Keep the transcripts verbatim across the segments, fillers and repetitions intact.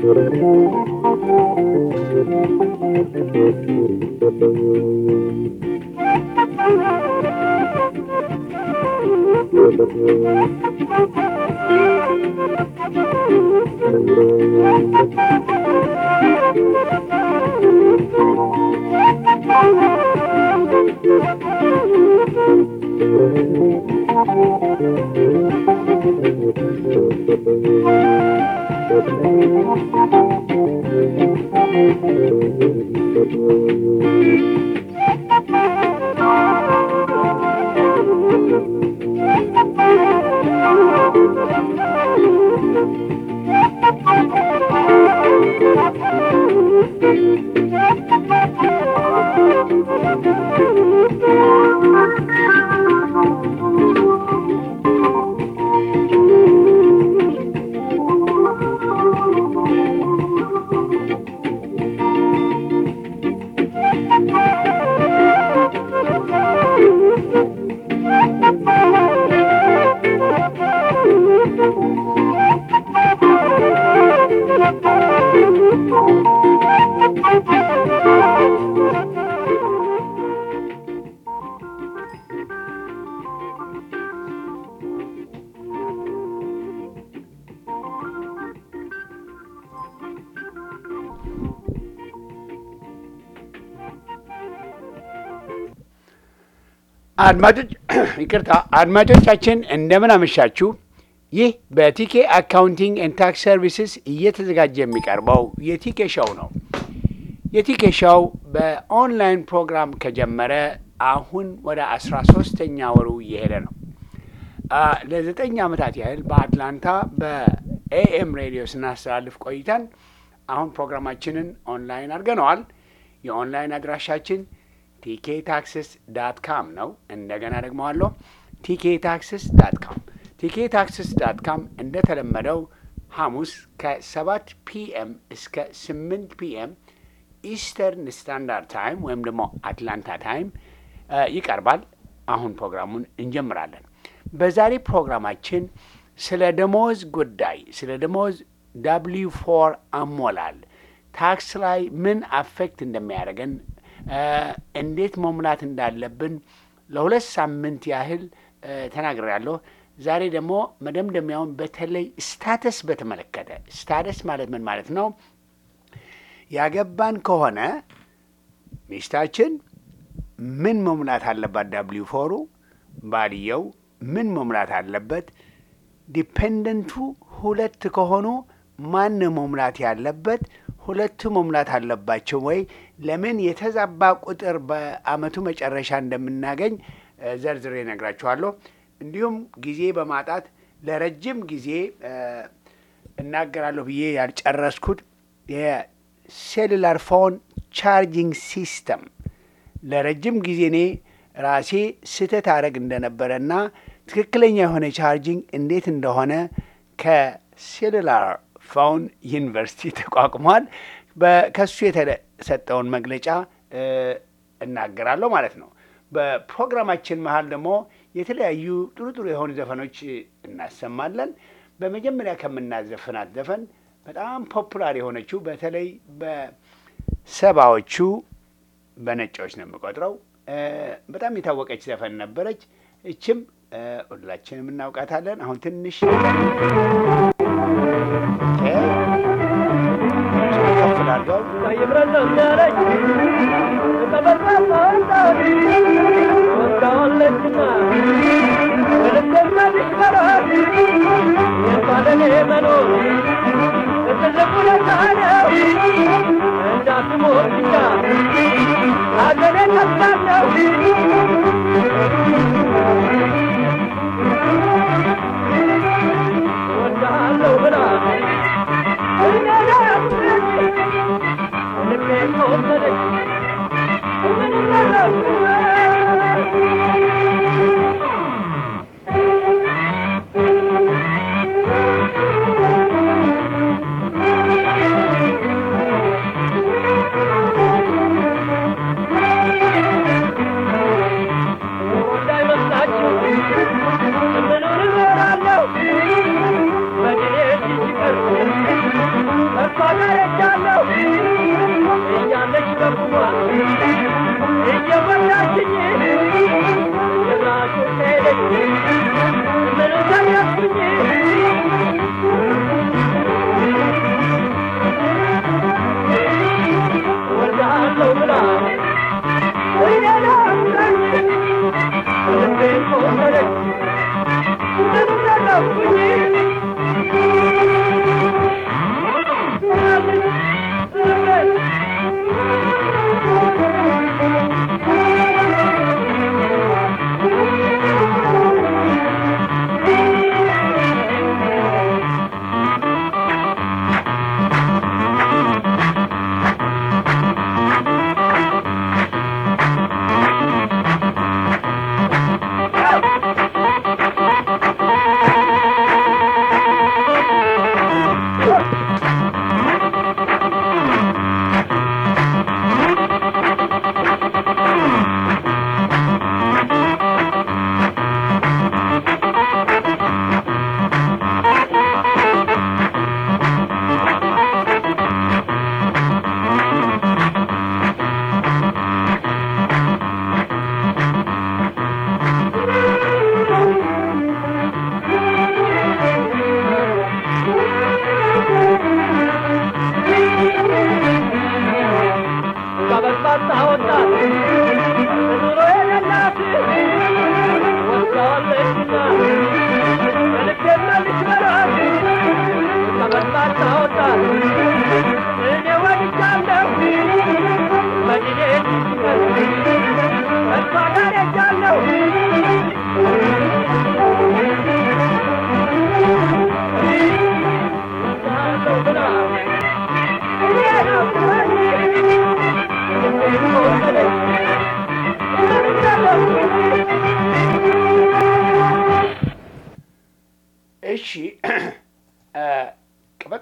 አድማጮች ይቅርታ አድማጮቻችን እንደምን አመሻችሁ። ይህ በቲኬ አካውንቲንግ ኤንድ ታክስ ሰርቪስስ እየተዘጋጀ የሚቀርበው የቲኬ ሾው ነው። የቲኬ ሾው በኦንላይን ፕሮግራም ከጀመረ አሁን ወደ አስራ ሶስተኛ ወሩ እየሄደ ነው። ለዘጠኝ ዓመታት ያህል በአትላንታ በኤኤም ሬዲዮ ስናስተላልፍ ቆይተን አሁን ፕሮግራማችንን ኦንላይን አድርገነዋል። የኦንላይን አድራሻችን ቲኬ ታክስስ ዳት ካም ነው። እንደገና ደግሞ አለው ቲኬ ታክስስ ዳት ካም ቲኬ ታክስስ ዳት ካም እንደተለመደው ሐሙስ ከሰባት ፒኤም እስከ ስምንት ፒኤም ኢስተርን ስታንዳርድ ታይም ወይም ደግሞ አትላንታ ታይም ይቀርባል። አሁን ፕሮግራሙን እንጀምራለን። በዛሬ ፕሮግራማችን ስለ ደሞዝ ጉዳይ ስለ ደሞዝ ዳብሊው ፎር አሞላል ታክስ ላይ ምን አፌክት እንደሚያደርገን እንዴት መሙላት እንዳለብን ለሁለት ሳምንት ያህል ተናግሬያለሁ። ዛሬ ደግሞ መደምደሚያውን በተለይ ስታተስ በተመለከተ ስታተስ ማለት ምን ማለት ነው? ያገባን ከሆነ ሚስታችን ምን መሙላት አለባት? ዳብሊው ፎሩ ባልየው ምን መሙላት አለበት? ዲፔንደንቱ ሁለት ከሆኑ ማን መሙላት ያለበት? ሁለቱ መሙላት አለባቸው ወይ? ለምን የተዛባ ቁጥር በአመቱ መጨረሻ እንደምናገኝ ዘርዝሬ እነግራችኋለሁ። እንዲሁም ጊዜ በማጣት ለረጅም ጊዜ እናገራለሁ ብዬ ያልጨረስኩት የሴሉላር ፎን ቻርጂንግ ሲስተም ለረጅም ጊዜ እኔ ራሴ ስህተት አደረግ እንደነበረና ትክክለኛ የሆነ ቻርጂንግ እንዴት እንደሆነ ከሴሉላር ፎን ዩኒቨርሲቲ ተቋቁሟል። ከሱ የተሰጠውን መግለጫ እናገራለሁ ማለት ነው። በፕሮግራማችን መሀል ደግሞ የተለያዩ ጥሩ ጥሩ የሆኑ ዘፈኖች እናሰማለን። በመጀመሪያ ከምናዘፍናት ዘፈን በጣም ፖፑላር የሆነችው በተለይ በሰባዎቹ በነጮች ነው የምቆጥረው በጣም የታወቀች ዘፈን ነበረች። እችም ሁላችንም እናውቃታለን። አሁን ትንሽ ከፍላልገው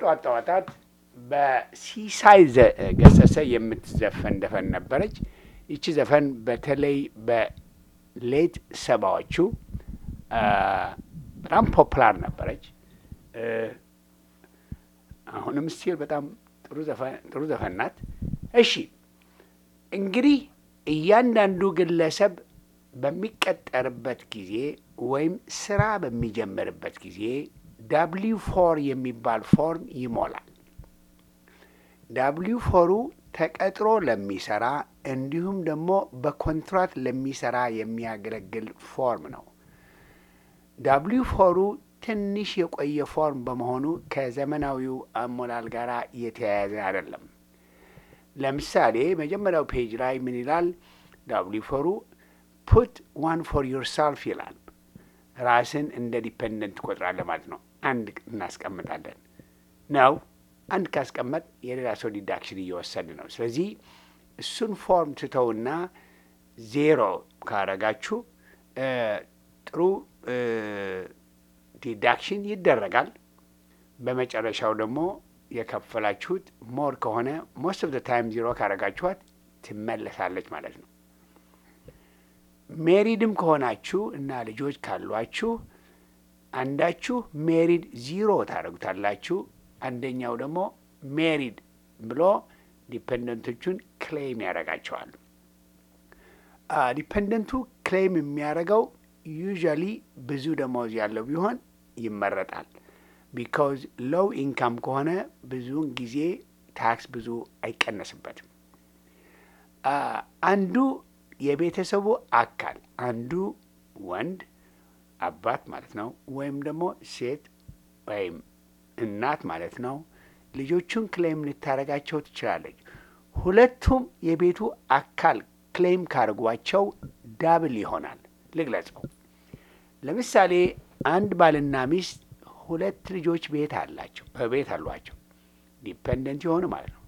ጠዋት ጠዋታት በሲሳይ ገሰሰ የምትዘፈን ዘፈን ነበረች። ይቺ ዘፈን በተለይ በሌት ሰባዎቹ በጣም ፖፑላር ነበረች። አሁንም ስቲል በጣም ጥሩ ዘፈን ጥሩ ዘፈን ናት። እሺ እንግዲህ እያንዳንዱ ግለሰብ በሚቀጠርበት ጊዜ ወይም ስራ በሚጀምርበት ጊዜ ዳብሊው ፎር የሚባል ፎርም ይሞላል። ዳብሊው ፎሩ ተቀጥሮ ለሚሰራ እንዲሁም ደግሞ በኮንትራት ለሚሰራ የሚያገለግል ፎርም ነው። ዳብሊው ፎሩ ትንሽ የቆየ ፎርም በመሆኑ ከዘመናዊው አሞላል ጋር የተያያዘ አይደለም። ለምሳሌ መጀመሪያው ፔጅ ላይ ምን ይላል? ዳብሊው ፎሩ ፑት ዋን ፎር ዮርሰልፍ ይላል። ራስን እንደ ዲፔንደንት ትቆጥራለህ ማለት ነው። አንድ እናስቀምጣለን ነው። አንድ ካስቀመጥ የሌላ ሰው ዲዳክሽን እየወሰድ ነው። ስለዚህ እሱን ፎርም ትተውና ዜሮ ካረጋችሁ ጥሩ ዲዳክሽን ይደረጋል። በመጨረሻው ደግሞ የከፈላችሁት ሞር ከሆነ ሞስት ኦፍ ዘ ታይም ዜሮ ካረጋችኋት ትመለሳለች ማለት ነው። ሜሪድም ከሆናችሁ እና ልጆች ካሏችሁ አንዳችሁ ሜሪድ ዚሮ ታደርጉታላችሁ፣ አንደኛው ደግሞ ሜሪድ ብሎ ዲፔንደንቶቹን ክሌም ያደርጋቸዋል። ዲፔንደንቱ ክሌም የሚያደርገው ዩዥዋሊ ብዙ ደመወዝ ያለው ቢሆን ይመረጣል። ቢካውዝ ሎው ኢንካም ከሆነ ብዙውን ጊዜ ታክስ ብዙ አይቀነስበትም። አንዱ የቤተሰቡ አካል አንዱ ወንድ አባት ማለት ነው፣ ወይም ደግሞ ሴት ወይም እናት ማለት ነው። ልጆቹን ክሌም ልታደርጋቸው ትችላለች። ሁለቱም የቤቱ አካል ክሌም ካርጓቸው ዳብል ይሆናል። ልግለጸው። ለምሳሌ አንድ ባልና ሚስት ሁለት ልጆች ቤት አላቸው በቤት አሏቸው፣ ዲፔንደንት የሆኑ ማለት ነው።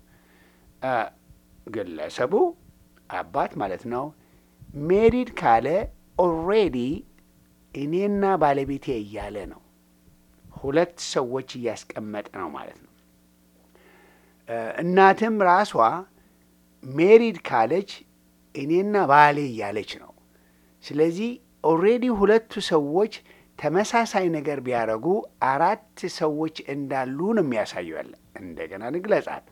ግለሰቡ አባት ማለት ነው ሜሪድ ካለ ኦልሬዲ እኔና ባለቤቴ እያለ ነው። ሁለት ሰዎች እያስቀመጠ ነው ማለት ነው። እናትም ራሷ ሜሪድ ካለች እኔና ባሌ እያለች ነው። ስለዚህ ኦልሬዲ ሁለቱ ሰዎች ተመሳሳይ ነገር ቢያደርጉ አራት ሰዎች እንዳሉ ነው የሚያሳየው። ያለ እንደገና ንግለጻት።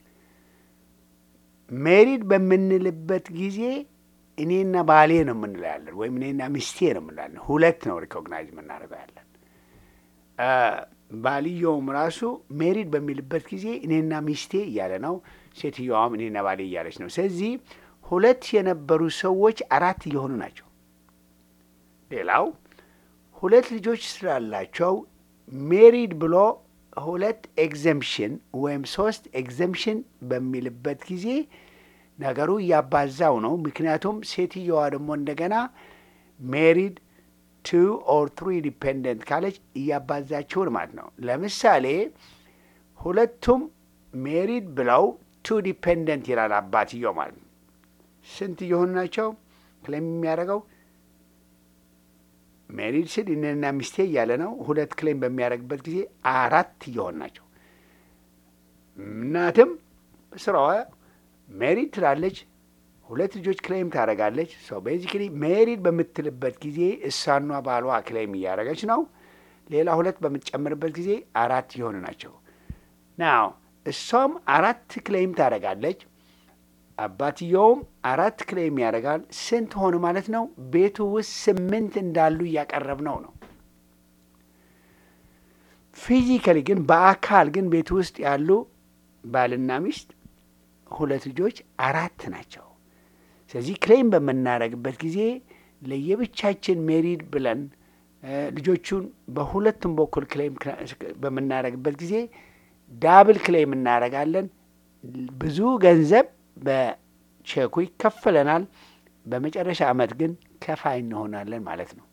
ሜሪድ በምንልበት ጊዜ እኔና ባሌ ነው የምንለው ያለን፣ ወይም እኔና ሚስቴ ነው የምንለው። ሁለት ነው ሪኮግናይዝ የምናደርገው ያለን። ባልየውም ራሱ ሜሪድ በሚልበት ጊዜ እኔና ሚስቴ እያለ ነው። ሴትዮዋም እኔና ባሌ እያለች ነው። ስለዚህ ሁለት የነበሩ ሰዎች አራት እየሆኑ ናቸው። ሌላው ሁለት ልጆች ስላላቸው ሜሪድ ብሎ ሁለት ኤግዘምፕሽን ወይም ሶስት ኤግዘምፕሽን በሚልበት ጊዜ ነገሩ እያባዛው ነው። ምክንያቱም ሴትዮዋ ደግሞ እንደገና ሜሪድ ቱ ኦር ትሪ ዲፔንደንት ካለች እያባዛችውን ማለት ነው። ለምሳሌ ሁለቱም ሜሪድ ብለው ቱ ዲፔንደንት ይላል አባትየው ማለት ነው። ስንት እየሆኑ ናቸው ክሌም የሚያደርገው? ሜሪድ ስል እኔና ሚስቴ እያለ ነው። ሁለት ክሌም በሚያደርግበት ጊዜ አራት እየሆኑ ናቸው። እናትም ስራዋ ሜሪድ ትላለች፣ ሁለት ልጆች ክሌም ታደርጋለች። ሶ ቤዚክሊ ሜሪድ በምትልበት ጊዜ እሷና ባሏ ክሌም እያደረገች ነው። ሌላ ሁለት በምትጨምርበት ጊዜ አራት እየሆኑ ናቸው። ናው እሷም አራት ክሌም ታደርጋለች፣ አባትየውም አራት ክሌም ያደርጋል። ስንት ሆኑ ማለት ነው? ቤቱ ውስጥ ስምንት እንዳሉ እያቀረብነው ነው። ፊዚካሊ ግን በአካል ግን ቤቱ ውስጥ ያሉ ባልና ሚስት ሁለት ልጆች አራት ናቸው። ስለዚህ ክሌም በምናደርግበት ጊዜ ለየብቻችን ሜሪድ ብለን ልጆቹን በሁለቱም በኩል ክሌም በምናደርግበት ጊዜ ዳብል ክሌም እናደርጋለን። ብዙ ገንዘብ በቼኩ ይከፈለናል። በመጨረሻ አመት ግን ከፋይ እንሆናለን ማለት ነው።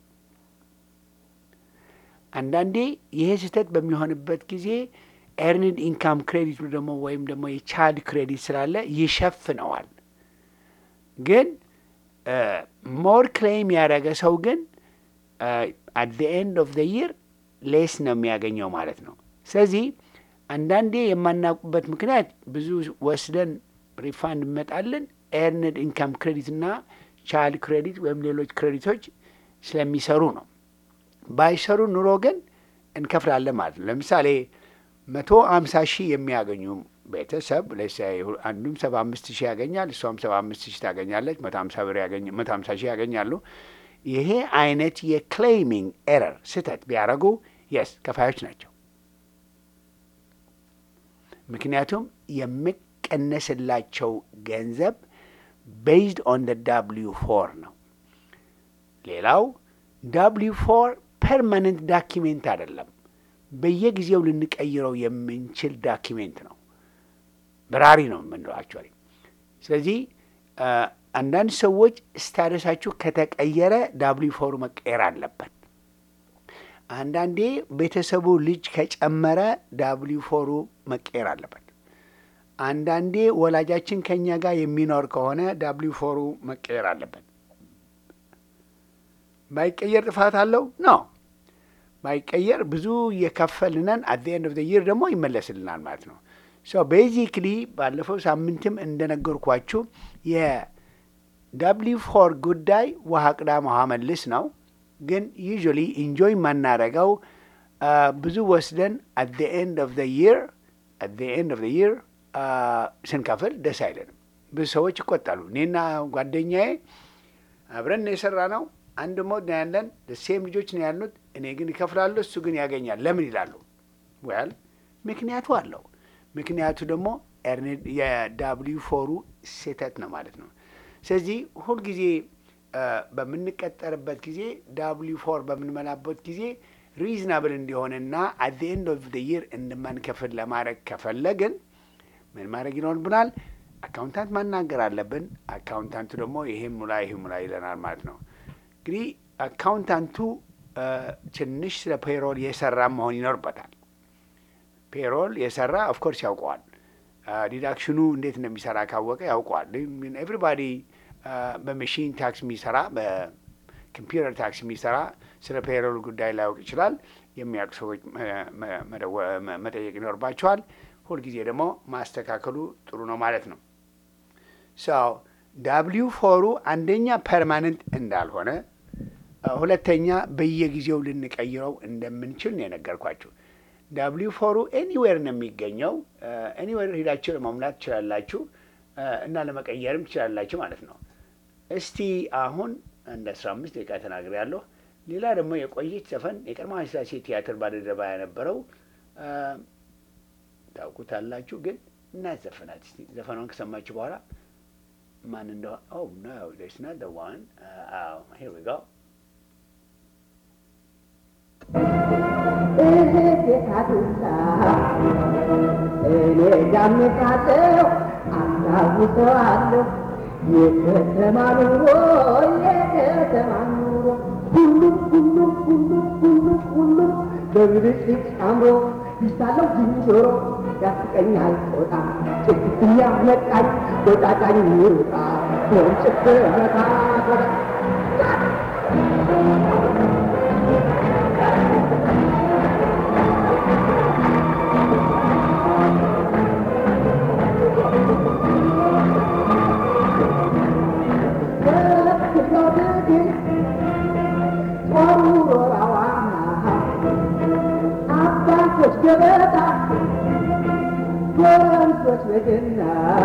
አንዳንዴ ይሄ ስህተት በሚሆንበት ጊዜ ኤርኒድ ኢንካም ክሬዲቱ ደግሞ ወይም ደግሞ የቻይልድ ክሬዲት ስላለ ይሸፍነዋል። ግን ሞር ክሌም ያደረገ ሰው ግን አት ዘ ኤንድ ኦፍ ዘ ይር ሌስ ነው የሚያገኘው ማለት ነው። ስለዚህ አንዳንዴ የማናውቁበት ምክንያት ብዙ ወስደን ሪፋንድ ይመጣልን ኤርንድ ኢንካም ክሬዲት እና ቻይልድ ክሬዲት ወይም ሌሎች ክሬዲቶች ስለሚሰሩ ነው። ባይሰሩ ኑሮ ግን እንከፍላለን ማለት ነው። ለምሳሌ መቶ አምሳ ሺህ የሚያገኙ ቤተሰብ ለምሳሌ አንዱም ሰባ አምስት ሺህ ያገኛል፣ እሷም ሰባ አምስት ሺህ ታገኛለች። መቶ ሀምሳ ብር ያገኝ መቶ ሀምሳ ሺህ ያገኛሉ። ይሄ አይነት የክሌሚንግ ኤረር ስህተት ቢያደርጉ የስ ከፋዮች ናቸው። ምክንያቱም የሚቀነስላቸው ገንዘብ ቤዝድ ኦን ደ ዳብሊው ፎር ነው። ሌላው ዳብሊው ፎር ፐርማነንት ዳኪሜንት አይደለም። በየጊዜው ልንቀይረው የምንችል ዳኪሜንት ነው። በራሪ ነው የምንለው አክቹዋሊ። ስለዚህ አንዳንድ ሰዎች ስታተሳችሁ ከተቀየረ ዳብሊው ፎሩ መቀየር አለበት። አንዳንዴ ቤተሰቡ ልጅ ከጨመረ ዳብሊው ፎሩ መቀየር አለበት። አንዳንዴ ወላጃችን ከኛ ጋር የሚኖር ከሆነ ዳብሊው ፎሩ መቀየር አለበት። ባይቀየር ጥፋት አለው ነው። ባይቀየር ብዙ እየከፈልነን አት ዘ ኤንድ ኦፍ ዘ ይር ደግሞ ይመለስልናል ማለት ነው። ሶ ቤዚክሊ ባለፈው ሳምንትም እንደነገርኳችሁ የዳብሊው ፎር ጉዳይ ውሃ ቅዳ ውሃ መልስ ነው። ግን ዩዥዋሊ ኢንጆይ የማናረገው ብዙ ወስደን አት ዘ ኤንድ ኦፍ ዘ ይር አት ዘ ኤንድ ኦፍ ዘ ይር ስንከፍል ደስ አይለንም። ብዙ ሰዎች ይቆጣሉ። እኔና ጓደኛዬ አብረን ነው የሰራ ነው። አንድ ሞድ ነው ያለን፣ ሴም ልጆች ነው ያሉት። እኔ ግን ይከፍላሉ፣ እሱ ግን ያገኛል። ለምን ይላሉ? ወል ምክንያቱ አለው። ምክንያቱ ደግሞ የዳብሊው ፎሩ ስህተት ነው ማለት ነው። ስለዚህ ሁልጊዜ በምንቀጠርበት ጊዜ ዳብሊው ፎር በምንመላበት ጊዜ ሪዝናብል እንዲሆንና አት ዘ ኤንድ ኦፍ ዘ ይር እንደማንከፍል ለማድረግ ከፈለግን ምን ማድረግ ይኖርብናል? አካውንታንት ማናገር አለብን። አካውንታንቱ ደግሞ ይሄን ሙላ ይሄን ሙላ ይለናል ማለት ነው። እንግዲህ አካውንታንቱ ትንሽ ስለ ፔሮል የሰራ መሆን ይኖርበታል። ፔሮል የሰራ ኦፍኮርስ ያውቀዋል። ዲዳክሽኑ እንዴት እንደሚሰራ ካወቀ ያውቀዋል። ኤቭሪባዲ በመሽን ታክስ የሚሰራ በኮምፒውተር ታክስ የሚሰራ ስለ ፔሮል ጉዳይ ላያውቅ ይችላል። የሚያውቁ ሰዎች መጠየቅ ይኖርባቸዋል። ሁልጊዜ ደግሞ ማስተካከሉ ጥሩ ነው ማለት ነው። ሰው ዳብሊው ፎሩ አንደኛ ፐርማነንት እንዳልሆነ፣ ሁለተኛ በየጊዜው ልንቀይረው እንደምንችል ነው የነገርኳችሁ። ዳብሊው ፎሩ ኤኒዌር ነው የሚገኘው። ኤኒዌር ሄዳችሁ ለመሙላት ትችላላችሁ እና ለመቀየርም ትችላላችሁ ማለት ነው። እስቲ አሁን እንደ አስራ አምስት ደቂቃ ተናግሬያለሁ። ሌላ ደግሞ የቆየች ዘፈን የቀድሞ ኃይለሥላሴ ቲያትር ባልደረባ የነበረው ታውቁታላችሁ፣ ግን እናዘፈናት እስቲ። ዘፈኗን ከሰማችሁ በኋላ ማን እንደሆነ ኦ ኖ ዴትስ ናት ዘ ዋን አዎ ሂር ዊ ጎ እህቴ ካዱሳ እኔ ዳምጣለሁ አስታውሰዋለሁ የከተማ ኑሮ የከተማ ኑሮ ሁሉም ሁሉም ሁሉም ሁሉም ሁሉም በብልጭልጭ አምሮ ይሳለው ዝንጀሮ ያስቀኛል ጦጣ ጭቅትኛ መጣኝ ወጣጣኝ ይሩጣ ወንጭፍ መታ ወደ ገበታ ጎረምሶች በገና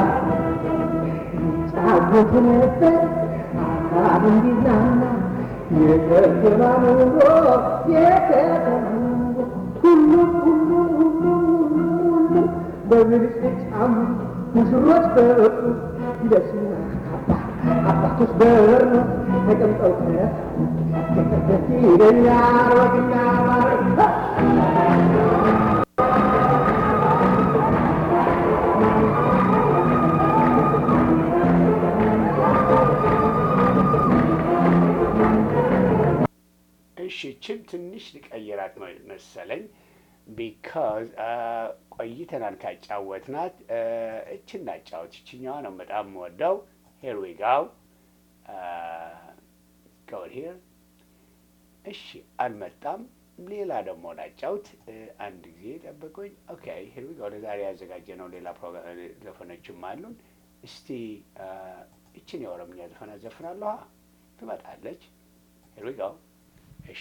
ጫጉት ነበር አካባቢ እንዲዝናና የከተማ ኑሮ የከተማ ኑሮ ሁሉም ሁሉም ሁሉም ሁሉም በብልጭልጭ አምሮ ሙሽሮች በወጡ ይደስና ካባ አባቶች በር ነው ተቀምጠው ተረፍ ደስ ይለኛል ወግና ማረግ እቺን ትንሽ ልቀይራት መሰለኝ ቢካዝ ቆይተናል ካጫወትናት። እችን ላጫወት። እችኛዋ ነው በጣም የምወደው። ሄር ዊ ጋው ጎ ሂር። እሺ አልመጣም። ሌላ ደግሞ ላጫውት አንድ ጊዜ ጠብቁኝ። ኦኬ ሂር ዊ ጎ። ለዛሬ ያዘጋጀነው ሌላ ፕሮግራም ዘፈኖችም አሉን። እስቲ እችን የኦሮምኛ ዘፈን አዘፍናለሁ። ትመጣለች። ሂር ዊ ጎ። እሺ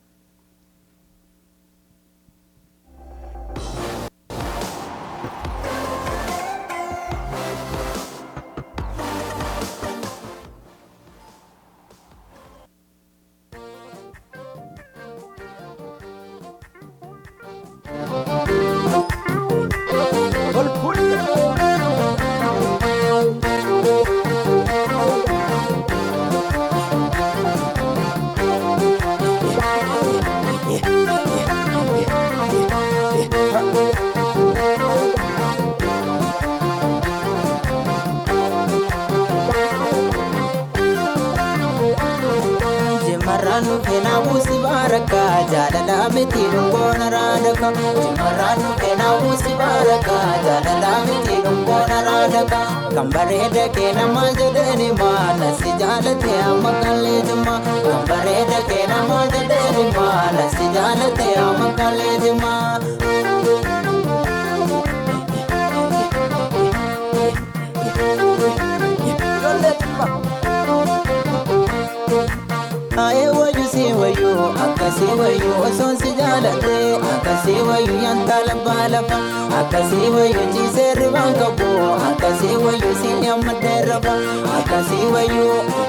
Maranu kena musi baraka jalala mitirum bona radaka Maranu kena musi baraka jalala mitirum bona radaka Kambareda kena majadeni mana si jalate amakale juma Kambareda kena majadeni mana si jalate amakale juma Aye wayu si wayu akasi wayu oson si jalate akasi wayu yantala balapa akasi wayu ji servanga bo akasi wayu si nyamadera akasi wayu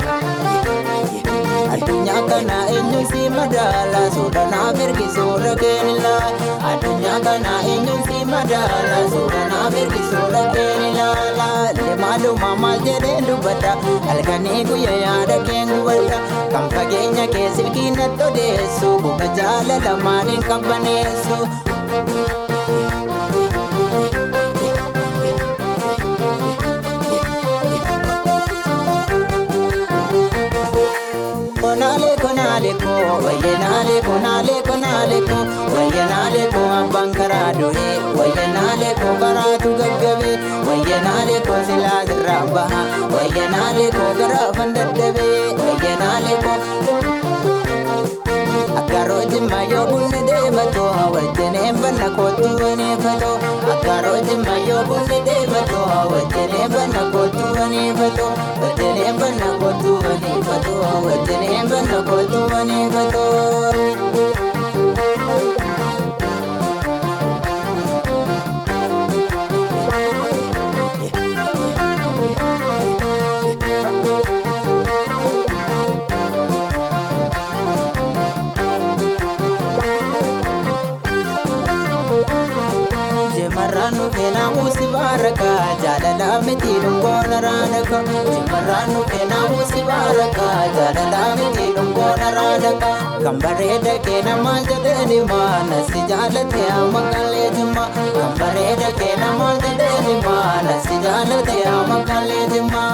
adunya kana enyu si madala sudana berki sura kenila adunya kana enyu si madala sudana berki sura kenila le malu mama jere dubata algane ku yada kengu wala kampagenya ke silkina to desu bujala la manin kampanesu Konale konale ko wayenale konale konale ko wayenale ko ambankarado e wayenale ko karatu gaggabe wayenale ko siladraba wayenale ko garafandadebe wayenale ko akaroji mayo bunne de mato wajene banna ko tuwane fato akaroji mayo bunne de mato wajene banna ko tuwane fato wajene banna ko tuwane fato wajene banna ko tuwane fato Maranu kena musi baraka jalala mitirum bona radaka Maranu kena musi baraka jalala mitirum bona radaka Kambareda kena majadeni mana si jalate amakale juma Kambareda kena majadeni mana si jalate amakale juma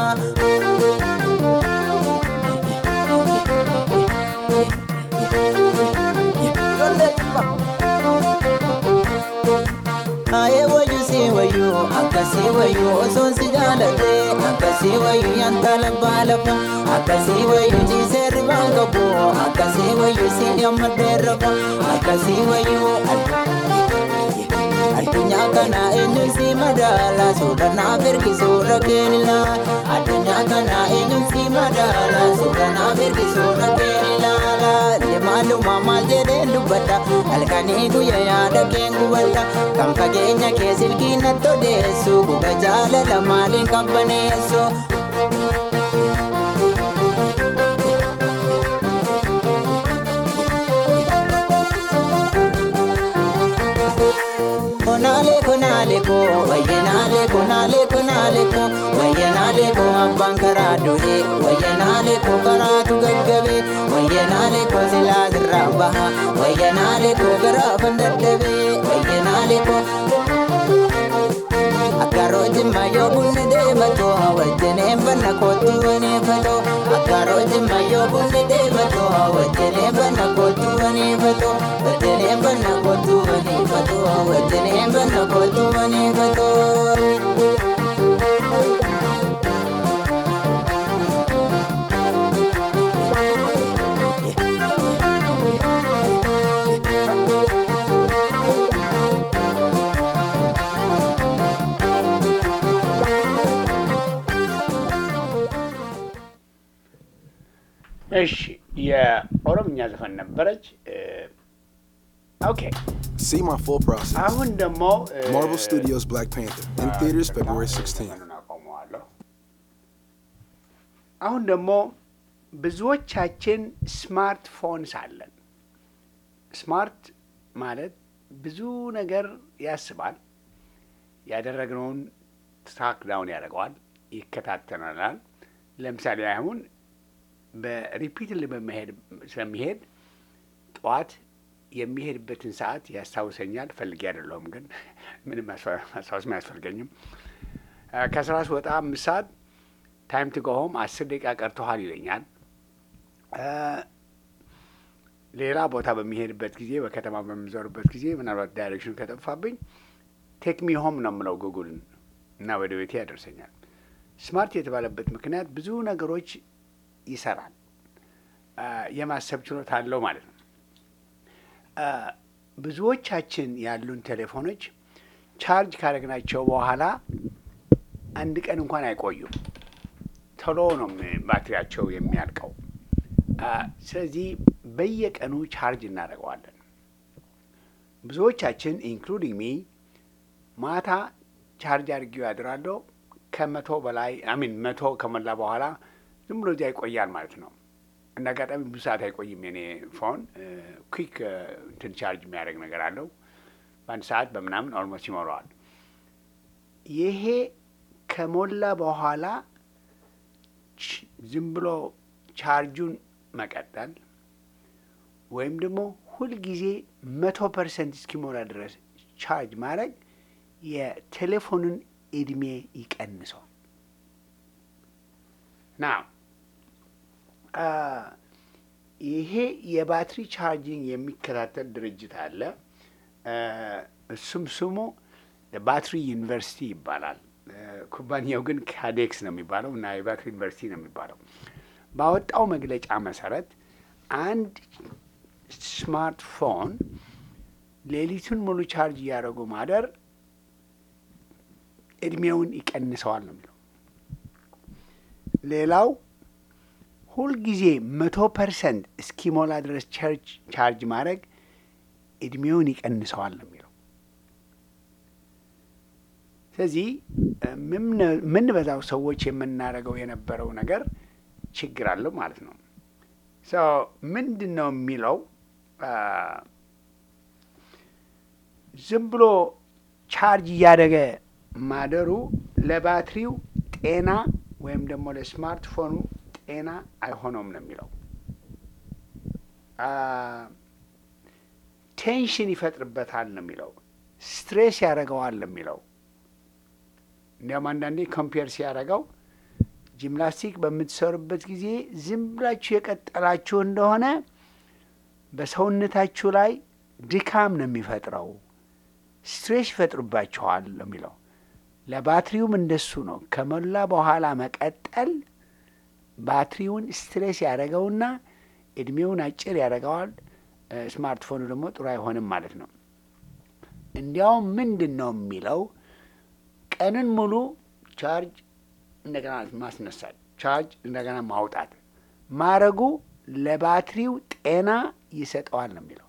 Aye wayu si wayu akasi wayu oson si jalate akasi wayu yantala balapa akasi wayu ji servanga bo akasi wayu si nyamadera akasi wayu adunya kana enyu si madala sudana berki sura kenila adunya kana enyu si madala sudana berki sura kenila le malu mama jere dubata alkani ku yada kengu wala kampagenya ke silkina to desu bujala la malin kampanesu Konale konale ko wayenale konale konale ko wayenale ko ambankarado e wayenale ko karatu gaggabe wayenale ko siladraba wayenale ko garafandadebe wayenale ko akaroji mayo bunne de mato wajene banna ko tuwane fato akaroji mayo bunne de mato wajene banna ko tuwane fato wajene banna ko tuwane fato wajene banna ko tuwane fato ኦሮምኛ ዘፈን ነበረች። ኦኬ See my full process. አሁን ደግሞ Marvel Studios Black Panther in theaters February sixteenth. አሁን ደግሞ ብዙዎቻችን ስማርትፎንስ አለን። ስማርት ማለት ብዙ ነገር ያስባል፣ ያደረግነውን ትራክ ዳውን ያደርገዋል፣ ይከታተላል። ለምሳሌ አሁን በሪፒትል በመሄድ ስለሚሄድ ጠዋት የሚሄድበትን ሰዓት ያስታውሰኛል። ፈልጌ አይደለሁም ግን ምንም ማስታወስ አያስፈልገኝም። ከስራ ስወጣ አምስት ሰዓት ታይም ቱ ጎ ሆም አስር ደቂቃ ቀርቶሃል ይለኛል። ሌላ ቦታ በሚሄድበት ጊዜ በከተማ በሚዞርበት ጊዜ ምናልባት ዳይሬክሽን ከጠፋብኝ ቴክ ሚ ሆም ነው የምለው ጉግልን እና ወደ ቤቴ ያደርሰኛል። ስማርት የተባለበት ምክንያት ብዙ ነገሮች ይሰራል፣ የማሰብ ችሎታ አለው ማለት ነው። ብዙዎቻችን ያሉን ቴሌፎኖች ቻርጅ ካደረግናቸው በኋላ አንድ ቀን እንኳን አይቆዩም። ቶሎ ነው ባትሪያቸው የሚያልቀው። ስለዚህ በየቀኑ ቻርጅ እናደርገዋለን። ብዙዎቻችን ኢንክሉዲንግ ሚ ማታ ቻርጅ አድርጌው ያድራለሁ። ከመቶ በላይ አሚን መቶ ከሞላ በኋላ ዝም ብሎ እዚያ ይቆያል ማለት ነው። እንደ አጋጣሚ ብዙ ሰዓት አይቆይም። የኔ ፎን ኩዊክ እንትን ቻርጅ የሚያደርግ ነገር አለው። በአንድ ሰዓት በምናምን ኦልሞስት ይሞላዋል። ይሄ ከሞላ በኋላ ዝም ብሎ ቻርጁን መቀጠል ወይም ደግሞ ሁልጊዜ መቶ ፐርሰንት እስኪሞላ ድረስ ቻርጅ ማድረግ የቴሌፎኑን እድሜ ይቀንሰዋል። ና ይሄ የባትሪ ቻርጂንግ የሚከታተል ድርጅት አለ። እሱም ስሙ ባትሪ ዩኒቨርሲቲ ይባላል። ኩባንያው ግን ካዴክስ ነው የሚባለው እና የባትሪ ዩኒቨርሲቲ ነው የሚባለው። ባወጣው መግለጫ መሰረት አንድ ስማርትፎን ሌሊቱን ሙሉ ቻርጅ እያደረጉ ማደር እድሜውን ይቀንሰዋል ነው የሚለው። ሌላው ሁልጊዜ መቶ ፐርሰንት እስኪሞላ ድረስ ቻርጅ ማድረግ እድሜውን ይቀንሰዋል ነው የሚለው። ስለዚህ የምንበዛው ሰዎች የምናደርገው የነበረው ነገር ችግር አለው ማለት ነው። ሶ ምንድን ነው የሚለው ዝም ብሎ ቻርጅ እያደረገ ማደሩ ለባትሪው ጤና ወይም ደግሞ ለስማርትፎኑ ጤና አይሆነውም ነው የሚለው። ቴንሽን ይፈጥርበታል ነው የሚለው። ስትሬስ ያደርገዋል ነው የሚለው። እንዲያውም አንዳንዴ ኮምፔር ሲያደርገው ጂምናስቲክ በምትሰሩበት ጊዜ ዝም ብላችሁ የቀጠላችሁ እንደሆነ በሰውነታችሁ ላይ ድካም ነው የሚፈጥረው፣ ስትሬስ ይፈጥሩባችኋል ነው የሚለው። ለባትሪውም እንደሱ ነው። ከሞላ በኋላ መቀጠል ባትሪውን ስትሬስ ያደረገውና እድሜውን አጭር ያደረገዋል። ስማርትፎኑ ደግሞ ጥሩ አይሆንም ማለት ነው። እንዲያውም ምንድን ነው የሚለው ቀንን ሙሉ ቻርጅ እንደገና ማስነሳት፣ ቻርጅ እንደገና ማውጣት ማረጉ ለባትሪው ጤና ይሰጠዋል ነው የሚለው።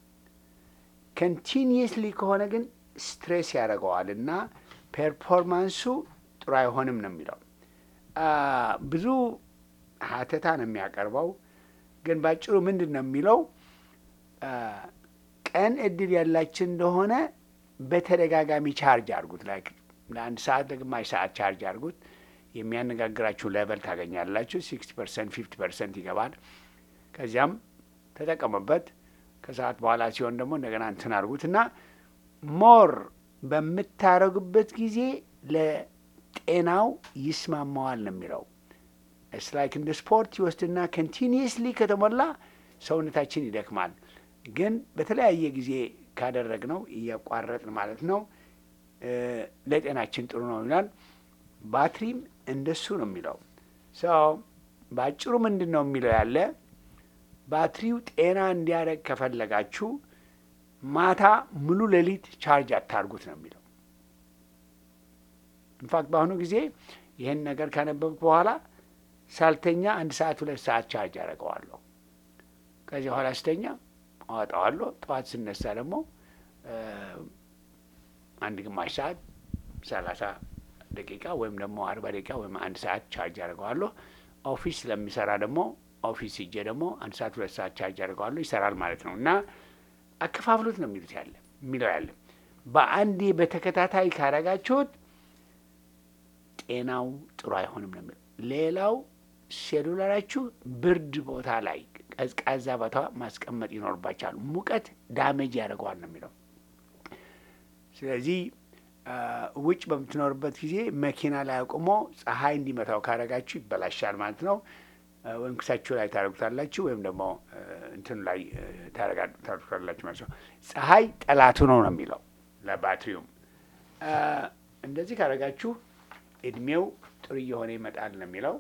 ኮንቲኒየስሊ ከሆነ ግን ስትሬስ ያደርገዋል እና ፐርፎርማንሱ ጥሩ አይሆንም ነው የሚለው። ብዙ ሀተታ ነው የሚያቀርበው፣ ግን ባጭሩ ምንድን ነው የሚለው ቀን እድል ያላችን እንደሆነ በተደጋጋሚ ቻርጅ አድርጉት። ላይክ ለአንድ ሰዓት ለግማሽ ሰዓት ቻርጅ አድርጉት። የሚያነጋግራችሁ ሌቨል ታገኛላችሁ። ሲክስቲ ፐርሰንት ፊፍቲ ፐርሰንት ይገባል። ከዚያም ተጠቀሙበት። ከሰዓት በኋላ ሲሆን ደግሞ እንደገና እንትን አድርጉት እና ሞር በምታረጉበት ጊዜ ለጤናው ይስማማዋል ነው የሚለው። እስ ላይክ እንደ ስፖርት ይወስድና ኮንቲኒየስሊ ከተሞላ ሰውነታችን ይደክማል። ግን በተለያየ ጊዜ ካደረግነው እያቋረጥን ማለት ነው ለጤናችን ጥሩ ነው ይላል። ባትሪም እንደሱ ነው የሚለው። ሰው በአጭሩ ምንድን ነው የሚለው ያለ ባትሪው ጤና እንዲያደርግ ከፈለጋችሁ ማታ ሙሉ ሌሊት ቻርጅ አታርጉት ነው የሚለው። ኢንፋክት በአሁኑ ጊዜ ይህን ነገር ካነበብኩ በኋላ ሳልተኛ አንድ ሰዓት ሁለት ሰዓት ቻርጅ አደርገዋለሁ። ከዚህ በኋላ ስተኛ አወጣዋለሁ። ጠዋት ስነሳ ደግሞ አንድ ግማሽ ሰዓት ሰላሳ ደቂቃ ወይም ደግሞ አርባ ደቂቃ ወይም አንድ ሰዓት ቻርጅ አድርገዋለሁ። ኦፊስ ስለሚሰራ ደግሞ ኦፊስ ሂጄ ደግሞ አንድ ሰዓት ሁለት ሰዓት ቻርጅ አድርገዋለሁ። ይሰራል ማለት ነው። እና አከፋፍሉት ነው የሚሉት ያለ የሚለው ያለ በአንዴ በተከታታይ ካረጋችሁት ጤናው ጥሩ አይሆንም ነው የሚለው። ሌላው ሴሉላራችሁ ብርድ ቦታ ላይ ቀዝቃዛ ቦታ ማስቀመጥ ይኖርባችኋል። ሙቀት ዳሜጅ ያደርገዋል ነው የሚለው። ስለዚህ ውጭ በምትኖርበት ጊዜ መኪና ላይ አቁሞ ፀሐይ እንዲመታው ካረጋችሁ ይበላሻል ማለት ነው። ወይም ክሳችሁ ላይ ታረጉታላችሁ ወይም ደግሞ እንትኑ ላይ ታረጉታላችሁ ማለት ነው። ፀሐይ ጠላቱ ነው ነው የሚለው ለባትሪውም። እንደዚህ ካረጋችሁ እድሜው ጥሩ እየሆነ ይመጣል ነው የሚለው።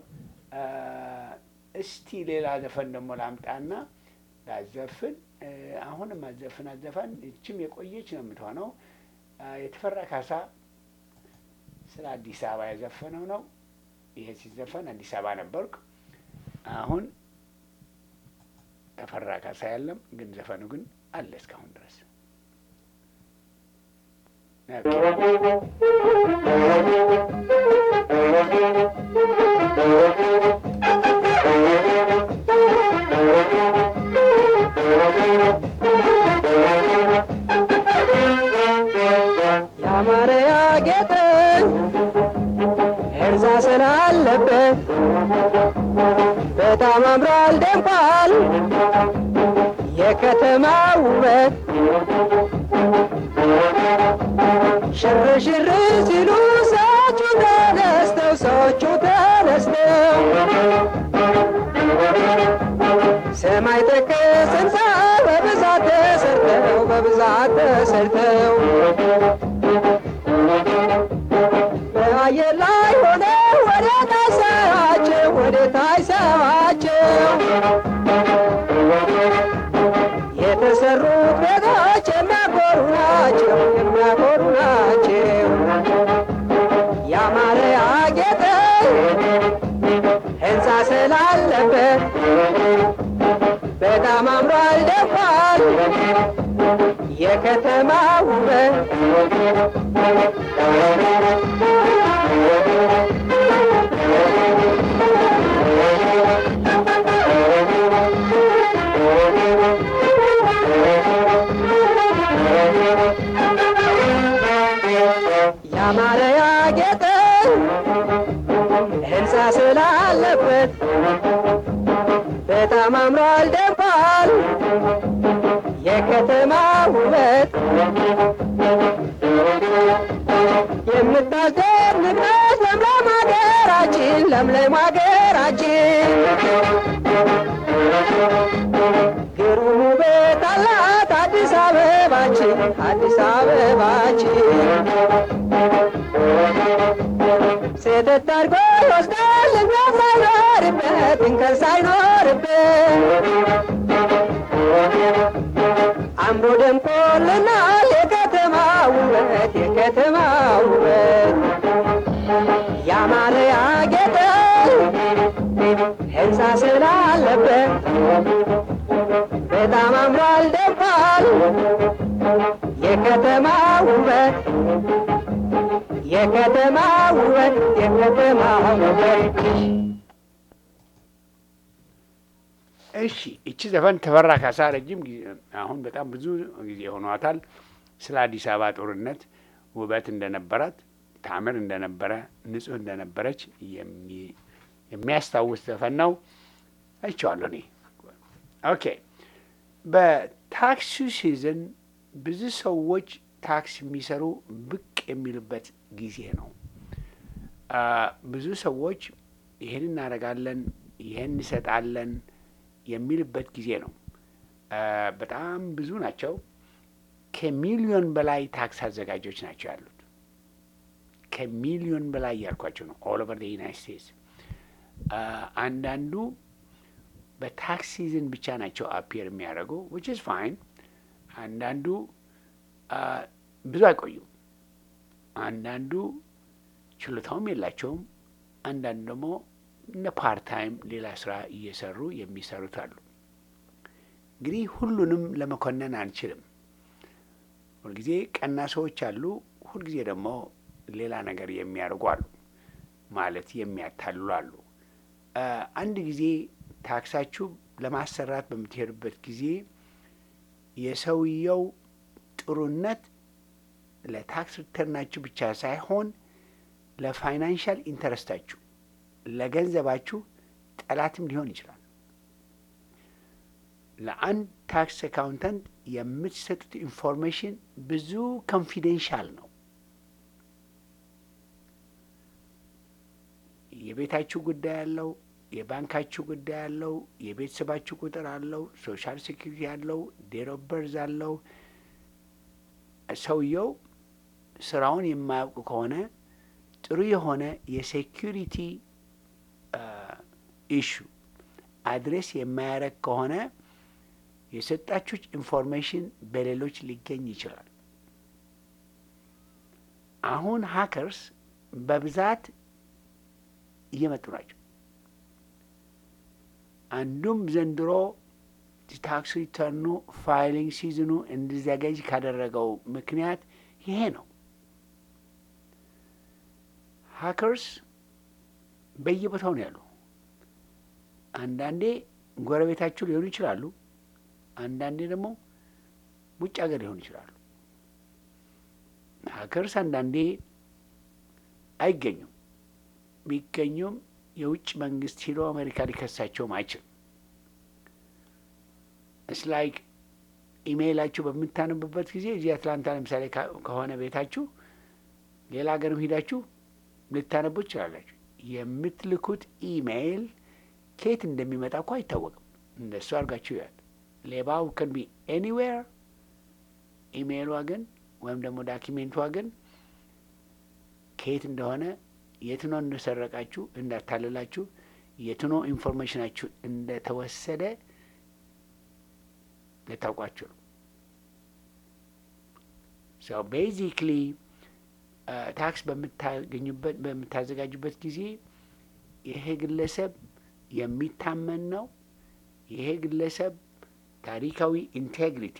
እስቲ ሌላ ዘፈን ደግሞ ላምጣና ላዘፍን። አሁንም አዘፍን አዘፈን እችም የቆየች ነው የምትሆነው። የተፈራ ካሳ ስለ አዲስ አበባ ያዘፈነው ነው። ይሄ ሲዘፈን አዲስ አበባ ነበርኩ። አሁን ተፈራ ካሳ የለም፣ ግን ዘፈኑ ግን አለ እስካሁን ድረስ። ያማረ ያጌጠ እርዛ ስላለበት በጣም አምሯል ደምቋል የከተማ ውበት። ሽር ሽር ሲሉ ሰዎቹ ተነስተው ሰዎቹ ተነስተው ሰማይ ጠቀስ ሕንፃ በብዛት ተሰርተው በብዛት ተሰርተው በአየር ላይ ሆነ ወደ ታች ሳያቸው ወደ ታች ሳያቸው የተሰሩት ቤቶች የሚያኮሩ ናቸው የሚያኮሩ ናቸው። ያማረ ያጌጠ ሕንፃ ስላለበት በጣም አምሯል ደምቋል የከተማ ውበት። ያማረ ያጌጠ ሕንፃ ስላለበት በጣም አምሯል ደምቋል የከተማ ውበት። የምታስደንቅበት ለምለም ሀገራችን ለምለም ሀገራችን ግሩም ውበት አላት አዲስ አበባችን አዲስ አበባችን። ስህተት አድርጎ ይወስዳል እንከን ሳይኖርበት እንከን ሳይኖርበት አምሮ ደምቆልናል የከተማ ውበት የከተማ ውበት። ያማረ ያጌጠ ሕንፃ ስላለበት በጣም አምሯል ደምቋል የከተማ ውበት የከተማ ውበት የከተማ ውበት። እሺ እቺ ዘፈን ተፈራ ካሳ ረጅም ጊዜ አሁን በጣም ብዙ ጊዜ ሆኗታል። ስለ አዲስ አበባ ጦርነት ውበት እንደነበራት ታምር እንደነበረ ንጹህ እንደነበረች የሚያስታውስ ዘፈን ነው። አይቼዋለሁ እኔ። ኦኬ በታክሲ ሲዝን ብዙ ሰዎች ታክስ የሚሰሩ ብቅ የሚሉበት ጊዜ ነው። ብዙ ሰዎች ይሄን እናደርጋለን ይሄን እንሰጣለን የሚልበት ጊዜ ነው። በጣም ብዙ ናቸው። ከሚሊዮን በላይ ታክስ አዘጋጆች ናቸው ያሉት። ከሚሊዮን በላይ ያልኳቸው ነው። ኦል ኦቨር ዘ ዩናይትድ ስቴትስ። አንዳንዱ በታክስ ሲዝን ብቻ ናቸው አፒየር የሚያደርጉ ዊች ኢዝ ፋይን። አንዳንዱ ብዙ አይቆዩም። አንዳንዱ ችሎታውም የላቸውም። አንዳንዱ ደግሞ እነ ፓርት ታይም ሌላ ስራ እየሰሩ የሚሰሩት አሉ። እንግዲህ ሁሉንም ለመኮነን አንችልም። ሁልጊዜ ቀና ሰዎች አሉ፣ ሁልጊዜ ደግሞ ሌላ ነገር የሚያደርጉ አሉ፣ ማለት የሚያታልሉ አሉ። አንድ ጊዜ ታክሳችሁ ለማሰራት በምትሄዱበት ጊዜ የሰውየው ጥሩነት ለታክስ ሪተርናችሁ ብቻ ሳይሆን ለፋይናንሻል ኢንተረስታችሁ፣ ለገንዘባችሁ ጠላትም ሊሆን ይችላል። ለአንድ ታክስ አካውንታንት የምትሰጡት ኢንፎርሜሽን ብዙ ኮንፊደንሻል ነው። የቤታችሁ ጉዳይ አለው፣ የባንካችሁ ጉዳይ አለው፣ የቤተሰባችሁ ቁጥር አለው፣ ሶሻል ሴኩሪቲ አለው፣ ዴት ኦፍ በርዝ አለው። ሰውየው ስራውን የማያውቁ ከሆነ ጥሩ የሆነ የሴኩሪቲ ኢሹ አድሬስ የማያረግ ከሆነ የሰጣችሁት ኢንፎርሜሽን በሌሎች ሊገኝ ይችላል። አሁን ሀከርስ በብዛት እየመጡ ናቸው። አንዱም ዘንድሮ ታክስ ሪተርኑ ፋይሊንግ ሲዝኑ እንዲዘገጅ ካደረገው ምክንያት ይሄ ነው። ሀከርስ በየቦታው ነው ያሉ። አንዳንዴ ጎረቤታችሁ ሊሆኑ ይችላሉ፣ አንዳንዴ ደግሞ ውጭ ሀገር ሊሆኑ ይችላሉ። ሀከርስ አንዳንዴ አይገኙም። ቢገኙም የውጭ መንግስት ሂዶ አሜሪካ ሊከሳቸውም አይችልም። እስ ላይክ ኢሜይላችሁ በምታነቡበት ጊዜ እዚህ አትላንታ ለምሳሌ ከሆነ ቤታችሁ ሌላ ሀገርም ሂዳችሁ ልታነቡ ትችላላችሁ። የምትልኩት ኢሜይል ከየት እንደሚመጣ እኮ አይታወቅም። እንደሱ አድርጋችሁ ያል ሌባው ከን ቢ ኤኒዌር። ኢሜይሏ ግን ወይም ደግሞ ዳኪሜንቷ ግን ከየት እንደሆነ የትኖ እንደሰረቃችሁ እንዳታለላችሁ የትኖ ኢንፎርሜሽናችሁ እንደተወሰደ ልታውቋችሁ ነው። ሶ ቤዚክሊ ታክስ በምታገኙበት በምታዘጋጁበት ጊዜ ይሄ ግለሰብ የሚታመን ነው፣ ይሄ ግለሰብ ታሪካዊ ኢንቴግሪቲ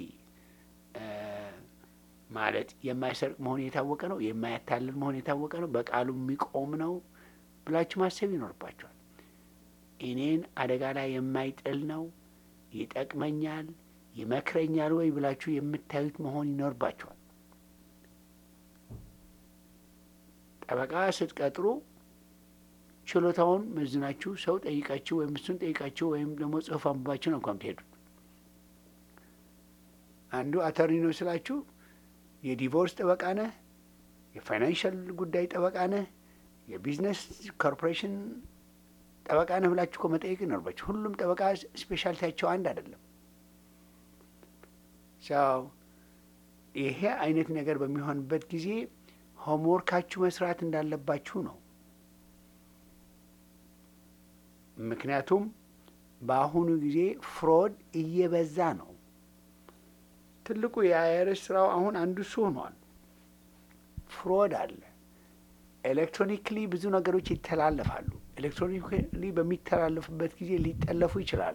ማለት የማይሰርቅ መሆን የታወቀ ነው፣ የማያታልል መሆን የታወቀ ነው፣ በቃሉ የሚቆም ነው ብላችሁ ማሰብ ይኖርባችኋል። እኔን አደጋ ላይ የማይጥል ነው፣ ይጠቅመኛል፣ ይመክረኛል ወይ ብላችሁ የምታዩት መሆን ይኖርባችኋል። ጠበቃ ስትቀጥሩ ችሎታውን መዝናችሁ ሰው ጠይቃችሁ ወይም እሱን ጠይቃችሁ ወይም ደግሞ ጽሑፍ አንብባችሁ ነው እንኳን ትሄዱት። አንዱ አተርኒ ነው ስላችሁ የዲቮርስ ጠበቃ ነህ፣ የፋይናንሻል ጉዳይ ጠበቃ ነህ፣ የቢዝነስ ኮርፖሬሽን ጠበቃ ነህ ብላችሁ እኮ መጠየቅ ይኖርባችሁ። ሁሉም ጠበቃ ስፔሻሊቲያቸው አንድ አይደለም። ሰው ይሄ አይነት ነገር በሚሆንበት ጊዜ ሆምወርካችሁ መስራት እንዳለባችሁ ነው። ምክንያቱም በአሁኑ ጊዜ ፍሮድ እየበዛ ነው። ትልቁ የአይአርኤስ ስራው አሁን አንዱ እሱ ሆኗል። ፍሮድ አለ። ኤሌክትሮኒክሊ ብዙ ነገሮች ይተላለፋሉ። ኤሌክትሮኒክሊ በሚተላለፉበት ጊዜ ሊጠለፉ ይችላሉ።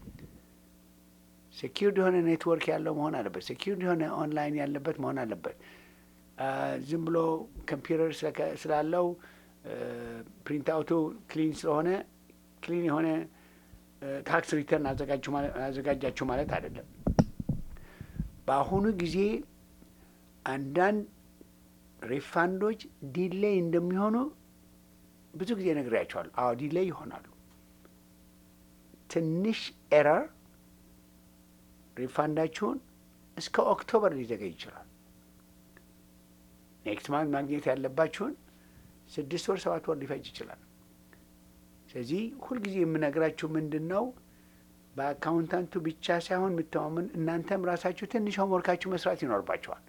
ሴኪዩርድ የሆነ ኔትወርክ ያለው መሆን አለበት። ሴኪዩርድ የሆነ ኦንላይን ያለበት መሆን አለበት። ዝም ብሎ ኮምፒውተር ስላለው ፕሪንት አውቶ ክሊን ስለሆነ ክሊን የሆነ ታክስ ሪተርን አዘጋጃችሁ ማለት አይደለም። በአሁኑ ጊዜ አንዳንድ ሪፋንዶች ዲሌይ እንደሚሆኑ ብዙ ጊዜ ነግሬያቸዋለሁ። አዎ ዲሌይ ይሆናሉ። ትንሽ ኤረር ሪፋንዳችሁን እስከ ኦክቶበር ሊዘገይ ይችላል። ኔክስት ማንት ማግኘት ያለባችሁን ስድስት ወር ሰባት ወር ሊፈጅ ይችላል። ስለዚህ ሁልጊዜ የምነግራችሁ ምንድን ነው፣ በአካውንታንቱ ብቻ ሳይሆን የምተማመን እናንተም ራሳችሁ ትንሽ ሆምወርካችሁ መስራት ይኖርባችኋል።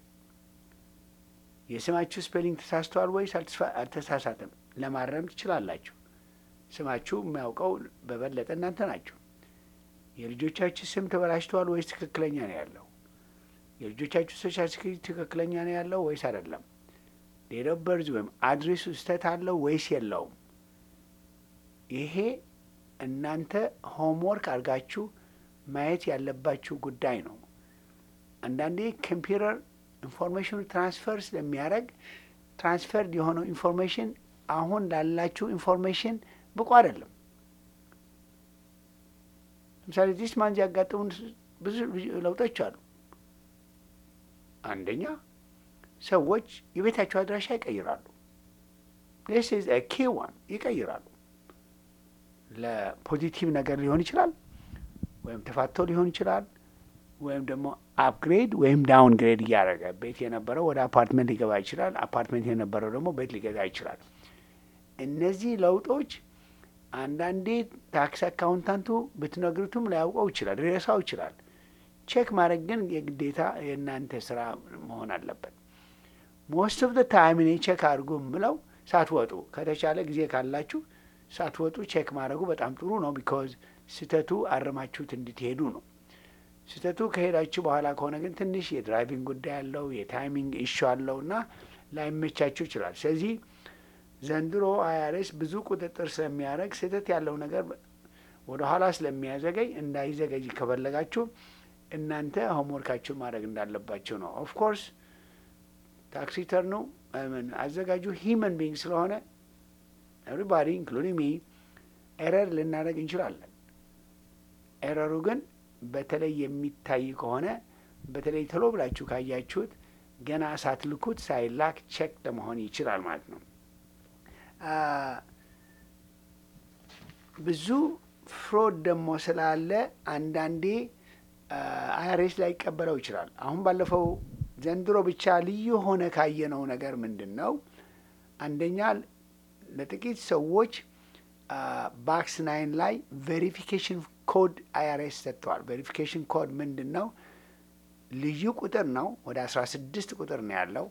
የስማችሁ ስፔሊንግ ተሳስተዋል ወይስ አልተሳሳትም ለማረም ትችላላችሁ። ስማችሁ የሚያውቀው በበለጠ እናንተ ናችሁ። የልጆቻችሁ ስም ተበላሽተዋል ወይስ ትክክለኛ ነው ያለው? የልጆቻችሁ ሶሻል ሴኩሪቲ ትክክለኛ ነው ያለው ወይስ አይደለም? ዴት ኦፍ በርዝ ወይም አድሬሱ ስህተት አለው ወይስ የለውም? ይሄ እናንተ ሆምወርክ አድርጋችሁ ማየት ያለባችሁ ጉዳይ ነው። አንዳንዴ ኮምፒውተር ኢንፎርሜሽኑ ትራንስፈር ስለሚያደርግ ትራንስፈር የሆነው ኢንፎርሜሽን አሁን ላላችሁ ኢንፎርሜሽን ብቁ አይደለም። ለምሳሌ ዲስ ማንዝ ያጋጠሙን ብዙ ለውጦች አሉ። አንደኛ ሰዎች የቤታቸው አድራሻ ይቀይራሉ። this is a key one ይቀይራሉ። ለፖዚቲቭ ነገር ሊሆን ይችላል፣ ወይም ተፋተው ሊሆን ይችላል፣ ወይም ደግሞ አፕግሬድ ወይም ዳውን ግሬድ እያደረገ ቤት የነበረው ወደ አፓርትመንት ሊገባ ይችላል። አፓርትመንት የነበረው ደግሞ ቤት ሊገዛ ይችላል። እነዚህ ለውጦች አንዳንዴ ታክስ አካውንታንቱ ብትነግሩትም ላያውቀው ይችላል፣ ሊረሳው ይችላል። ቼክ ማድረግ ግን የግዴታ የእናንተ ስራ መሆን አለበት። ሞስት ኦፍ ዘ ታይም እኔ ቼክ አድርጉ የምለው ሳትወጡ፣ ከተቻለ ጊዜ ካላችሁ ሳትወጡ ቼክ ማድረጉ በጣም ጥሩ ነው። ቢኮዝ ስህተቱ አርማችሁት እንድትሄዱ ነው። ስህተቱ ከሄዳችሁ በኋላ ከሆነ ግን ትንሽ የድራይቪንግ ጉዳይ አለው፣ የታይሚንግ ኢሹ አለው እና ላይመቻችሁ ይችላል። ስለዚህ ዘንድሮ አይአርኤስ ብዙ ቁጥጥር ስለሚያደርግ ስህተት ያለው ነገር ወደ ኋላ ስለሚያዘገይ እንዳይዘገይ ከፈለጋችሁ እናንተ ሆምወርካችሁን ማድረግ እንዳለባችሁ ነው። ኦፍ ኮርስ ታክስ ሪተርኑ አዘጋጁ ሂመን ቢንግ ስለሆነ ኤቭሪባዲ ኢንክሉዲንግ ሚ ኤረር ልናደርግ እንችላለን። ኤረሩ ግን በተለይ የሚታይ ከሆነ በተለይ ቶሎ ብላችሁ ካያችሁት ገና ሳትልኩት ሳይላክ ቼክ ለመሆን ይችላል ማለት ነው። ብዙ ፍሮድ ደግሞ ስላለ አንዳንዴ አይአርኤስ ላይ ይቀበለው ይችላል። አሁን ባለፈው ዘንድሮ ብቻ ልዩ ሆነ ካየነው ነገር ምንድን ነው? አንደኛ ለጥቂት ሰዎች ባክስ ናይን ላይ ቬሪፊኬሽን ኮድ አይአርኤስ ሰጥተዋል። ቬሪፊኬሽን ኮድ ምንድን ነው? ልዩ ቁጥር ነው። ወደ አስራ ስድስት ቁጥር ነው ያለው።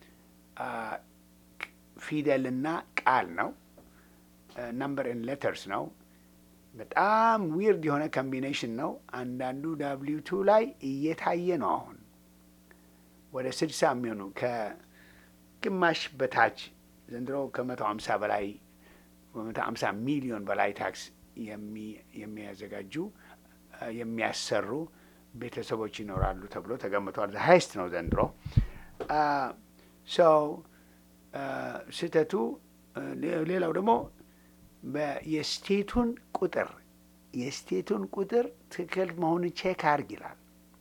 ፊደልና ቃል ነው። ነምበር ኤንድ ሌተርስ ነው። በጣም ዊርድ የሆነ ኮምቢኔሽን ነው። አንዳንዱ ዳብሊው ቱ ላይ እየታየ ነው። አሁን ወደ ስድሳ የሚሆኑ ከግማሽ በታች ዘንድሮ ከመቶ ሀምሳ በላይ በመቶ ሀምሳ ሚሊዮን በላይ ታክስ የሚያዘጋጁ የሚያሰሩ ቤተሰቦች ይኖራሉ ተብሎ ተገምቷል። ሀይስት ነው ዘንድሮ። ሰው ስህተቱ ሌላው ደግሞ የስቴቱን ቁጥር የስቴቱን ቁጥር ትክክል መሆኑን ቼክ አድርግ ይላል።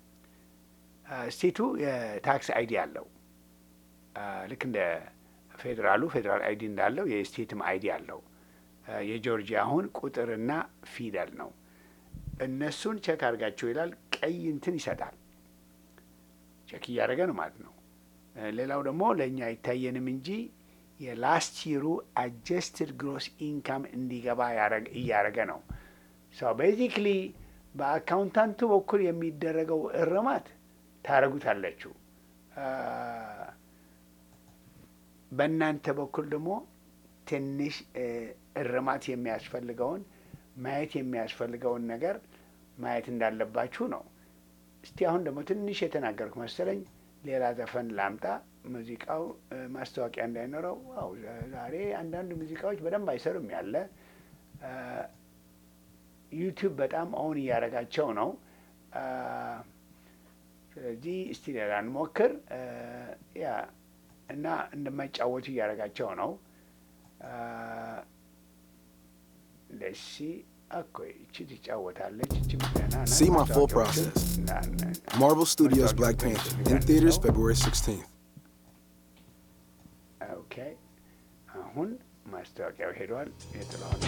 ስቴቱ የታክስ አይዲ አለው። ልክ እንደ ፌዴራሉ ፌዴራል አይዲ እንዳለው የስቴትም አይዲ አለው። የጆርጂያ አሁን ቁጥርና ፊደል ነው። እነሱን ቼክ አድርጋቸው ይላል። ቀይ እንትን ይሰጣል። ቼክ እያደረገ ነው ማለት ነው። ሌላው ደግሞ ለእኛ አይታየንም እንጂ የላስት ይሩ አጀስትድ ግሮስ ኢንካም እንዲገባ እያደረገ ነው። ሰው ቤዚክሊ በአካውንታንቱ በኩል የሚደረገው እርማት ታረጉታላችሁ። በእናንተ በኩል ደግሞ ትንሽ እርማት የሚያስፈልገውን ማየት የሚያስፈልገውን ነገር ማየት እንዳለባችሁ ነው። እስቲ አሁን ደግሞ ትንሽ የተናገርኩ መሰለኝ። ሌላ ዘፈን ላምጣ። ሙዚቃው ማስታወቂያ እንዳይኖረው። አው ዛሬ አንዳንድ ሙዚቃዎች በደንብ አይሰሩም ያለ ዩቲዩብ በጣም ኦን እያደረጋቸው ነው። ስለዚህ እስቲ ሌላ እንሞክር። ያ እና እንደማይጫወቱ እያደረጋቸው ነው። ለሲ አኮይ እቺ ትጫወታለች። እቺ ምናና See my full process. Marvel Studios Black Panther in theaters February sixteenth. ኦኬ አሁን ማስታወቂያው ሄዷል። የጥላሁን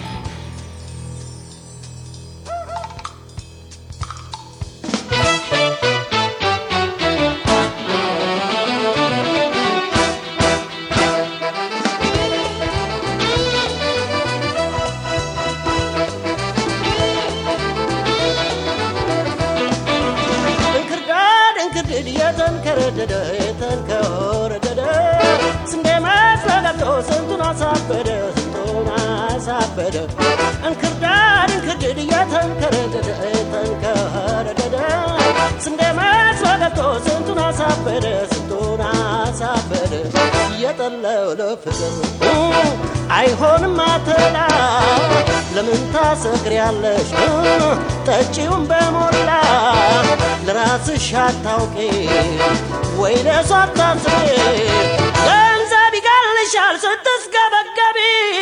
የተንከረደደ የተንከረደደ ስንዴ መስለገብቶ ስንቱን አሳበደ ስንቱን አሳበደ እንክርዳድ እንክርድድ የተንከረደደ የተንከረደደ ስንዴ መስለገብቶ ስንቱን አሳበደ ስንቱን አሳበደ አለው ለፍቅር አይሆንም አትላ ለምን ታሰክሪያለሽ ጠጪውን በሞላ ለራስሽ አታውቂ ወይ ለሷ አታስቢ ገንዘብ ይጋልሻል ስትስገበገቢ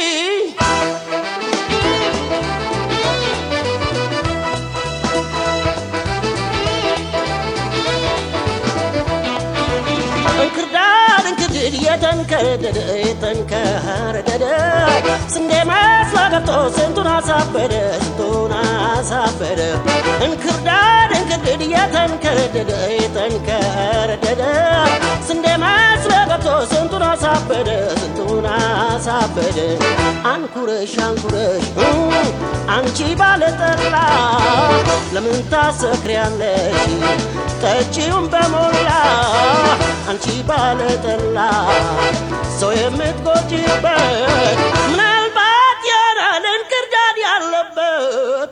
እንክርዳድ እንክድድ የተንከረደደ የተንከረደደ ስንዴ መስሎ ገብቶ ስንቱን አሳበደ ስንቱን አሳበደ እንክርዳድ እንክድድ የተንከረደደ የተንከረደደ ስንዴ መስሎ ገብቶ ስንቱን አሳበደ ስንቱን አሳበደ አንኩረሽ አንኩረሽ አንቺ ባለጠላ ለምን ታሰክሪያለሽ ጠጪውን በሞላ አንቺ ባለጠላ ሰው የምትጎጂበት ምናልባት ያራል እንክርዳድ ያለበት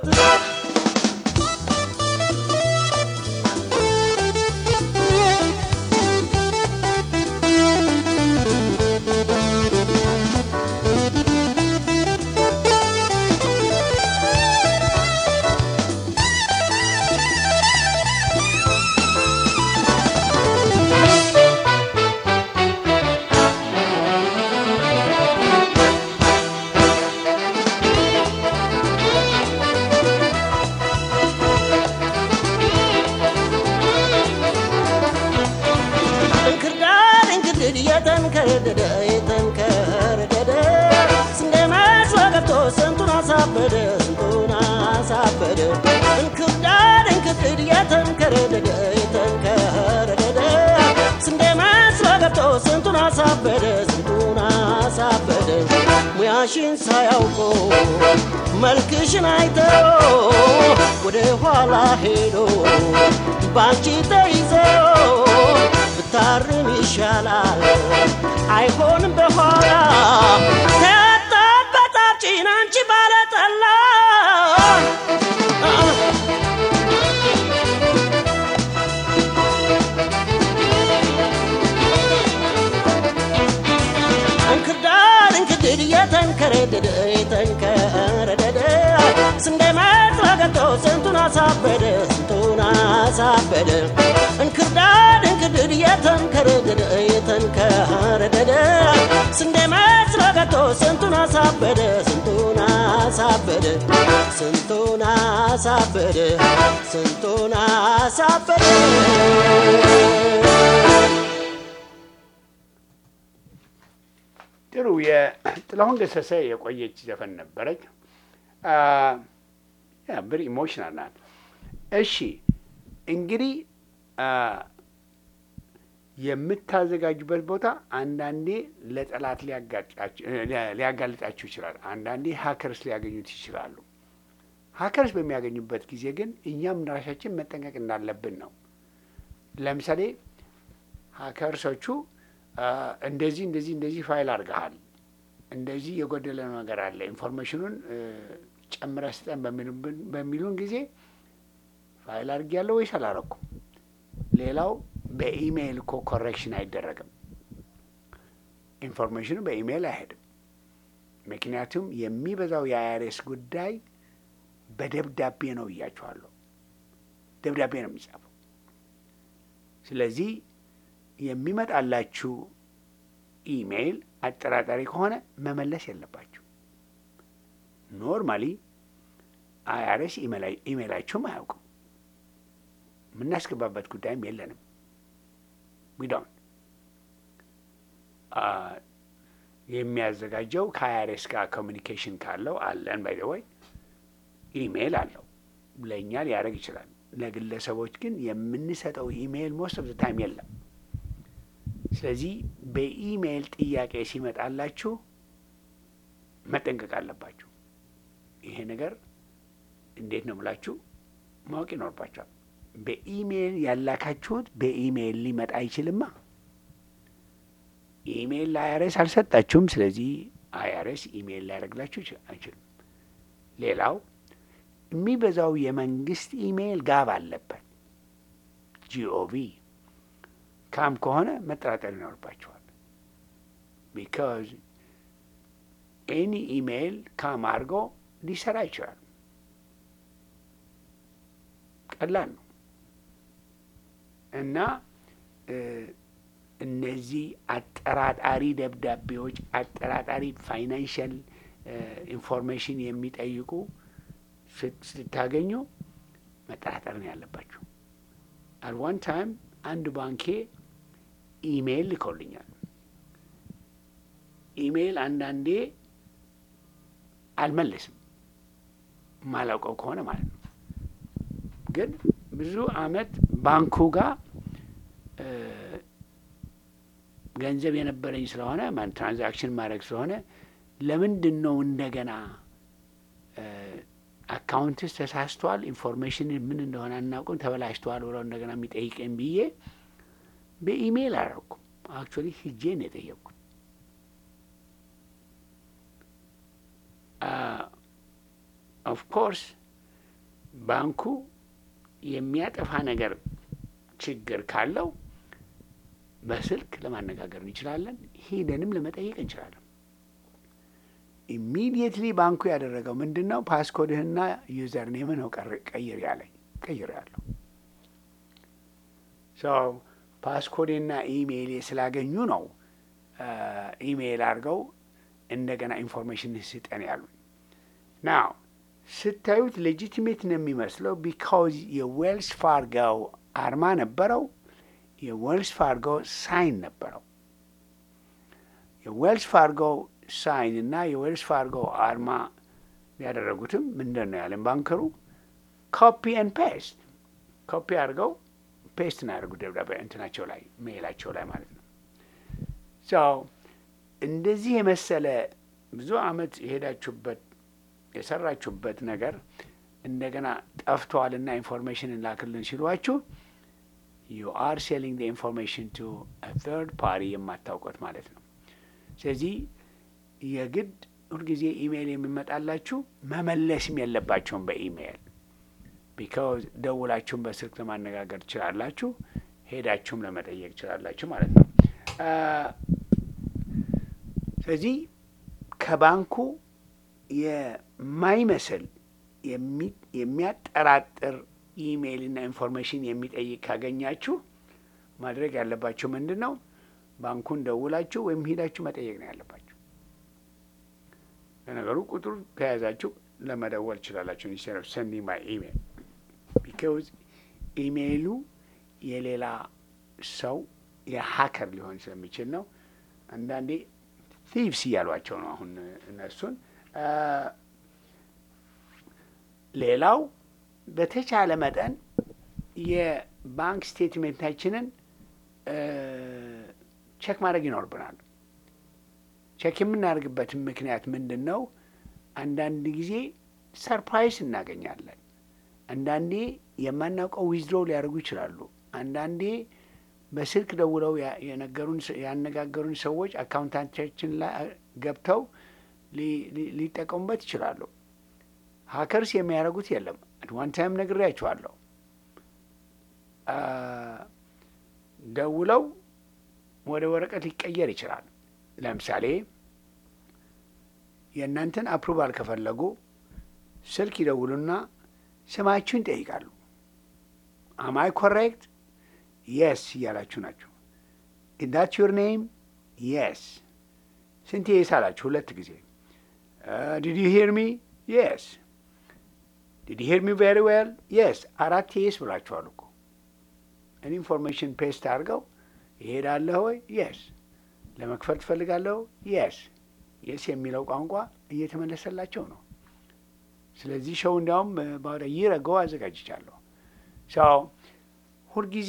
የተንከረደደ የተንከረደደ ስንዴ መስሎ ገብቶ ስንቱን አሳበደ ስንቱን አሳበደ እንክርዳድ እንክርዳድ የተንከረደደ የተንከረደደ ስንዴ መስሎ ገብቶ ስንቱን አሳበደ ስንቱን አሳበደ ሙያሽን ሳያውቁ መልክሽን አይተው ወደ ኋላ ሄዶ ባንቺ ተይዘው ብታርም ይሻላል አይሆንም በኋላ ተጣጣጣችን አንቺ ባለጠላ እንክርዳድ እንክድድ የተንከረደደ የተንከረደደ ስንዴ መስሎ ገብቶ ስንቱን አሳበደ ስንቱን አሳበደ እንክርዳድ እንክድድ የተንከረደደ የተንከረደደ ስንዴ መስሎ ገብቶ ስንቱን አሳበደ ስንቱን አሳበደ ስንቱን አሳበደ ስንቱን አሳበደ ጥሩ የጥላሁን ገሰሰ የቆየች ዘፈን ነበረች። ያ ብሪ ኢሞሽናል ናት። እሺ እንግዲህ የምታዘጋጁበት ቦታ አንዳንዴ ለጠላት ሊያጋልጣችሁ ይችላል። አንዳንዴ ሀከርስ ሊያገኙት ይችላሉ። ሀከርስ በሚያገኙበት ጊዜ ግን እኛም ራሳችን መጠንቀቅ እንዳለብን ነው። ለምሳሌ ሀከርሶቹ እንደዚህ እንደዚህ እንደዚህ ፋይል አድርገሃል፣ እንደዚህ የጎደለ ነገር አለ፣ ኢንፎርሜሽኑን ጨምረህ ስጠን በሚሉን ጊዜ ፋይል አድርጌያለሁ ወይስ አላረኩም? ሌላው በኢሜይል እኮ ኮሬክሽን አይደረግም። ኢንፎርሜሽኑ በኢሜይል አይሄድም። ምክንያቱም የሚበዛው የአይአርኤስ ጉዳይ በደብዳቤ ነው እያቸዋለሁ። ደብዳቤ ነው የሚጻፈው። ስለዚህ የሚመጣላችሁ ኢሜይል አጠራጣሪ ከሆነ መመለስ የለባችሁ። ኖርማሊ አይአርኤስ ኢሜይላችሁም አያውቅም። የምናስገባበት ጉዳይም የለንም። ዊዶን የሚያዘጋጀው ከአይአርኤስ ጋር ኮሚኒኬሽን ካለው አለን። ባይ ዘ ወይ ኢሜይል አለው፣ ለእኛ ሊያደርግ ይችላል። ለግለሰቦች ግን የምንሰጠው ኢሜይል ሞስት ኦፍ ዘ ታይም የለም። ስለዚህ በኢሜይል ጥያቄ ሲመጣላችሁ መጠንቀቅ አለባችሁ። ይሄ ነገር እንዴት ነው ብላችሁ ማወቅ ይኖርባችኋል። በኢሜይል ያላካችሁት በኢሜይል ሊመጣ አይችልማ። ኢሜይል ለአይአርኤስ አልሰጣችሁም። ስለዚህ አይአርኤስ ኢሜይል ሊያደርግላችሁ አይችልም። ሌላው የሚበዛው የመንግስት ኢሜይል ጋብ አለበት። ጂኦቪ ካም ከሆነ መጠራጠር ይኖርባችኋል። ቢካዝ ኤኒ ኢሜይል ካም አድርጎ ሊሰራ ይችላል። ቀላል ነው እና እነዚህ አጠራጣሪ ደብዳቤዎች፣ አጠራጣሪ ፋይናንሽል ኢንፎርሜሽን የሚጠይቁ ስታገኙ መጠራጠር ነው ያለባችሁ። አት ዋን ታይም አንድ ባንኬ ኢሜይል ልከውልኛል። ኢሜይል አንዳንዴ አልመለስም ማላውቀው ከሆነ ማለት ነው። ግን ብዙ አመት ባንኩ ጋር ገንዘብ የነበረኝ ስለሆነ ማን ትራንዛክሽን ማድረግ ስለሆነ ለምንድን ነው እንደገና አካውንትስ ተሳስቷል፣ ኢንፎርሜሽን ምን እንደሆነ አናውቅም፣ ተበላሽተዋል ብለው እንደገና የሚጠይቀኝ ብዬ በኢሜይል አላደረኩም። አክቹዋሊ ሂጄ ነው የጠየቅኩት። ኦፍ ኮርስ ባንኩ የሚያጠፋ ነገር ችግር ካለው በስልክ ለማነጋገር እንችላለን፣ ሄደንም ለመጠየቅ እንችላለን። ኢሚዲየትሊ ባንኩ ያደረገው ምንድን ነው? ፓስኮድህና ዩዘር ኔምን ነው ቀይር ያለኝ። ቀይር ያለው ሰው ፓስኮድና ኢሜይል ስላገኙ ነው ኢሜይል አድርገው እንደገና ኢንፎርሜሽን ስጠን ያሉኝ። ናው ስታዩት ሌጂቲሜት ነው የሚመስለው ቢካውዝ የዌልስ ፋርጎው አርማ ነበረው፣ የዌልስ ፋርጎ ሳይን ነበረው። የዌልስ ፋርጎ ሳይን እና የዌልስ ፋርጎ አርማ ያደረጉትም ምንድን ነው ያለን ባንከሩ? ኮፒ ኤንድ ፔስት፣ ኮፒ አድርገው ፔስት ነው ያደርጉት ደብዳቤ እንትናቸው ላይ ሜይላቸው ላይ ማለት ነው። ሰው እንደዚህ የመሰለ ብዙ አመት የሄዳችሁበት የሰራችሁበት ነገር እንደገና ጠፍቷልና ኢንፎርሜሽን እንላክልን ሲሏችሁ you are selling the information to a third party የማታውቁት ማለት ነው። ስለዚህ የግድ ሁልጊዜ ኢሜይል የሚመጣላችሁ መመለስም የለባቸውም በኢሜይል ቢካዝ ደውላችሁም በስልክ ለማነጋገር ትችላላችሁ፣ ሄዳችሁም ለመጠየቅ ትችላላችሁ ማለት ነው። ስለዚህ ከባንኩ የማይመስል የሚያጠራጥር ኢሜይልና ኢንፎርሜሽን የሚጠይቅ ካገኛችሁ ማድረግ ያለባችሁ ምንድን ነው? ባንኩን ደውላችሁ ወይም ሄዳችሁ መጠየቅ ነው ያለባችሁ። ለነገሩ ቁጥሩ ከያዛችሁ ለመደወል ትችላላችሁ ኢንስቴድ ኦፍ ሰንዲንግ ማይ ኢሜይል ቢካዝ ኢሜይሉ የሌላ ሰው የሀከር ሊሆን ስለሚችል ነው። አንዳንዴ ቲቭስ እያሏቸው ነው አሁን እነሱን። ሌላው በተቻለ መጠን የባንክ ስቴትሜንታችንን ቼክ ማድረግ ይኖርብናል። ቼክ የምናደርግበትን ምክንያት ምንድን ነው? አንዳንድ ጊዜ ሰርፕራይዝ እናገኛለን። አንዳንዴ የማናውቀው ዊዝድሮው ሊያደርጉ ይችላሉ። አንዳንዴ በስልክ ደውለው የነገሩን ያነጋገሩን ሰዎች አካውንታንታችን ላይ ገብተው ሊጠቀሙበት ይችላሉ። ሀከርስ የሚያደርጉት የለም። አት ዋን ታይም ነግሬያችኋለሁ። ደውለው ወደ ወረቀት ሊቀየር ይችላል። ለምሳሌ የእናንተን አፕሩቫል ከፈለጉ ስልክ ይደውሉና ስማችሁን ይጠይቃሉ። አማይ ኮሬክት? የስ እያላችሁ ናቸው። ኢዳት ዩር ኔም? የስ። ስንት የስ አላችሁ? ሁለት ጊዜ። ዲድ ዩ ሂር ሚ? የስ። ዲድ ዩ ሂር ሚ ቬሪ ዌል? የስ። አራት የስ ብላችኋል እኮ። እኔ ኢንፎርሜሽን ፔስት አድርገው ይሄዳለሁ ወይ? የስ። ለመክፈል ትፈልጋለሁ? የስ። የስ የሚለው ቋንቋ እየተመለሰላቸው ነው። ስለዚህ ሸው እንዲያውም ባወደ ይረገው አዘጋጅቻለሁ። ሰው ሁልጊዜ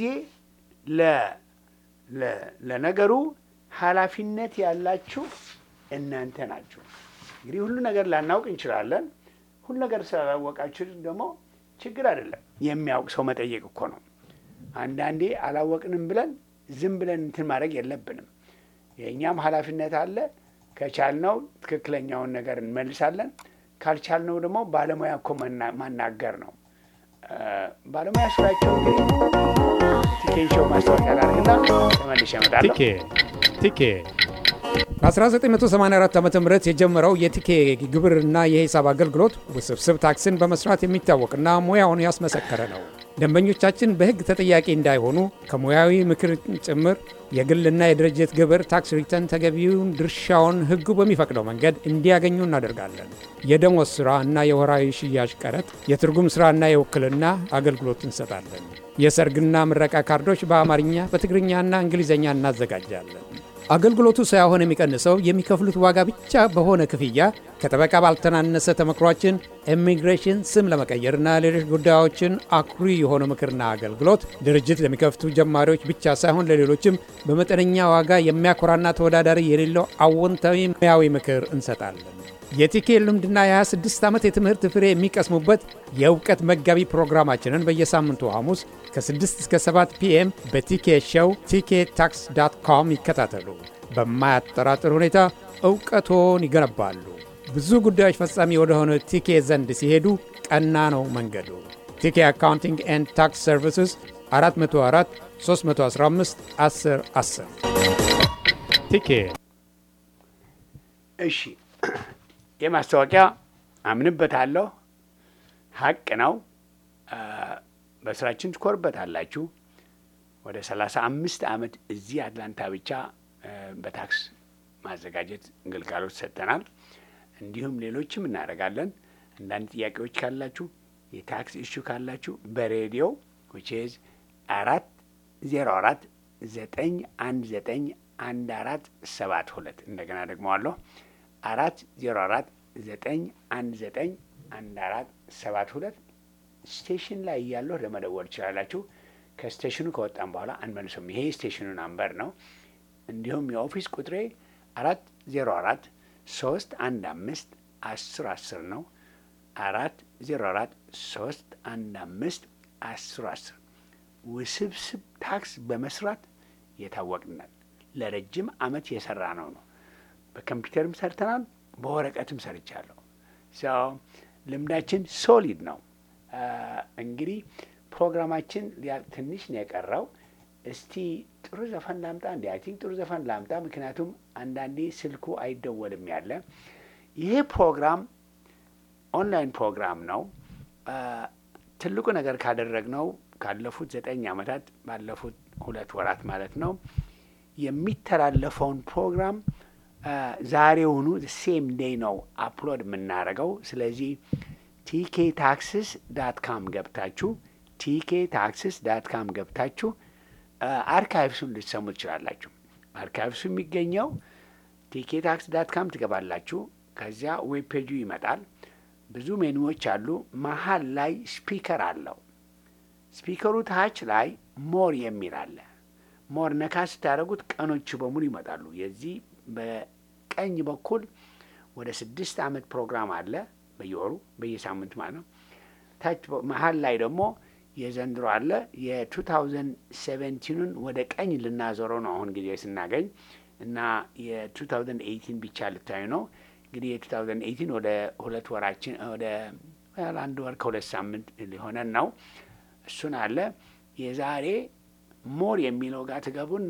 ለነገሩ ኃላፊነት ያላችሁ እናንተ ናችሁ። እንግዲህ ሁሉ ነገር ላናውቅ እንችላለን። ሁሉ ነገር ስላላወቃችሁ ደግሞ ችግር አይደለም። የሚያውቅ ሰው መጠየቅ እኮ ነው። አንዳንዴ አላወቅንም ብለን ዝም ብለን እንትን ማድረግ የለብንም። የእኛም ኃላፊነት አለ። ከቻልነው ትክክለኛውን ነገር እንመልሳለን። ካልቻልነው ደግሞ ባለሙያ እኮ ማናገር ነው። ባለሙያ ስራቸው እንግዲህ ቲኬን ሾው ማስታወቂያ ላድርግና ተመልሼ እመጣለሁ። ቲኬ ቲኬ በ1984 ዓ.ም የጀመረው የቲኬ ግብርና የሂሳብ አገልግሎት ውስብስብ ታክስን በመስራት የሚታወቅና ሙያውን ያስመሰከረ ነው። ደንበኞቻችን በሕግ ተጠያቂ እንዳይሆኑ ከሙያዊ ምክር ጭምር የግልና የድርጅት ግብር ታክስ ሪተርን ተገቢውን ድርሻውን ሕጉ በሚፈቅደው መንገድ እንዲያገኙ እናደርጋለን። የደሞዝ ሥራ እና የወራዊ ሽያጭ ቀረጥ፣ የትርጉም ሥራና የውክልና አገልግሎት እንሰጣለን። የሰርግና ምረቃ ካርዶች በአማርኛ በትግርኛና እንግሊዝኛ እናዘጋጃለን። አገልግሎቱ ሳይሆን የሚቀንሰው የሚከፍሉት ዋጋ ብቻ በሆነ ክፍያ ከጠበቃ ባልተናነሰ ተመክሯችን ኢሚግሬሽን ስም ለመቀየርና ሌሎች ጉዳዮችን አኩሪ የሆነ ምክርና አገልግሎት ድርጅት ለሚከፍቱ ጀማሪዎች ብቻ ሳይሆን ለሌሎችም በመጠነኛ ዋጋ የሚያኮራና ተወዳዳሪ የሌለው አዎንታዊ ሙያዊ ምክር እንሰጣለን። የቲኬ ልምድና የ26 ዓመት የትምህርት ፍሬ የሚቀስሙበት የእውቀት መጋቢ ፕሮግራማችንን በየሳምንቱ ሐሙስ ከ6 እስከ ሰባት ፒኤም በቲኬ ሾው ቲኬ ታክስ ዳት ኮም ይከታተሉ። በማያጠራጥር ሁኔታ እውቀቶን ይገነባሉ። ብዙ ጉዳዮች ፈጻሚ ወደሆነ ቲኬ ዘንድ ሲሄዱ ቀና ነው መንገዱ። ቲኬ አካውንቲንግ ኤንድ ታክስ ሰርቪስስ አራት መቶ አራት ሶስት መቶ አስራ አምስት አስር አስር ቲኬ። እሺ የማስታወቂያ አምንበታለሁ፣ ሀቅ ነው። በስራችን ትኮርበታላችሁ። ወደ ሰላሳ አምስት ዓመት እዚህ አትላንታ ብቻ በታክስ ማዘጋጀት ግልጋሎት ሰጥተናል። እንዲሁም ሌሎችም እናደርጋለን። አንዳንድ ጥያቄዎች ካላችሁ፣ የታክስ ኢሹ ካላችሁ በሬዲዮ which is አራት ዜሮ አራት ዘጠኝ አንድ ዘጠኝ አንድ አራት ሰባት ሁለት እንደገና ደግመዋለሁ አራት ዜሮ አራት ዘጠኝ አንድ ዘጠኝ አንድ አራት ሰባት ሁለት ስቴሽን ላይ እያለሁ ለመደወል ትችላላችሁ። ከስቴሽኑ ከወጣን በኋላ አንመልሶም። ይሄ ስቴሽኑ ናምበር ነው። እንዲሁም የኦፊስ ቁጥሬ አራት ዜሮ አራት ሶስት አንድ አምስት አስር አስር ነው። አራት ዜሮ አራት ሶስት አንድ አምስት አስር አስር ውስብስብ ታክስ በመስራት የታወቅናል። ለረጅም ዓመት የሰራ ነው ነው በኮምፒውተርም ሰርተናል፣ በወረቀትም ሰርቻለሁ። ሰው ልምዳችን ሶሊድ ነው። እንግዲህ ፕሮግራማችን ትንሽ ነው የቀረው። እስቲ ጥሩ ዘፈን ላምጣ እንዴ? አይ ቲንክ ጥሩ ዘፈን ላምጣ፣ ምክንያቱም አንዳንዴ ስልኩ አይደወልም ያለ። ይሄ ፕሮግራም ኦንላይን ፕሮግራም ነው። ትልቁ ነገር ካደረግነው ካለፉት ዘጠኝ ዓመታት ባለፉት ሁለት ወራት ማለት ነው የሚተላለፈውን ፕሮግራም ዛሬውኑ ሴም ዴይ ነው አፕሎድ የምናደርገው። ስለዚህ ቲኬ ታክስስ ዳት ካም ገብታችሁ ቲኬ ታክስስ ዳት ካም ገብታችሁ አርካይቭሱን ልትሰሙ ትችላላችሁ። አርካይቭሱ የሚገኘው ቲኬ ታክስ ዳት ካም ትገባላችሁ። ከዚያ ዌብ ፔጁ ይመጣል። ብዙ ሜኑዎች አሉ። መሀል ላይ ስፒከር አለው። ስፒከሩ ታች ላይ ሞር የሚል አለ። ሞር ነካ ስታደርጉት ቀኖቹ በሙሉ ይመጣሉ። የዚህ በቀኝ በኩል ወደ ስድስት ዓመት ፕሮግራም አለ፣ በየወሩ በየሳምንት ማለት ነው። ታች መሀል ላይ ደግሞ የዘንድሮ አለ። የቱ ታውዘንድ ሴቨንቲኑን ወደ ቀኝ ልናዞረው ነው አሁን ጊዜ ስናገኝ እና የቱ ታውዘንድ ኤይቲን ብቻ ልታዩ ነው። እንግዲህ የቱ ታውዘንድ ኤይቲን ወደ ሁለት ወራችን ወደ አንድ ወር ከሁለት ሳምንት ሊሆነን ነው። እሱን አለ። የዛሬ ሞር የሚለው ጋር ትገቡና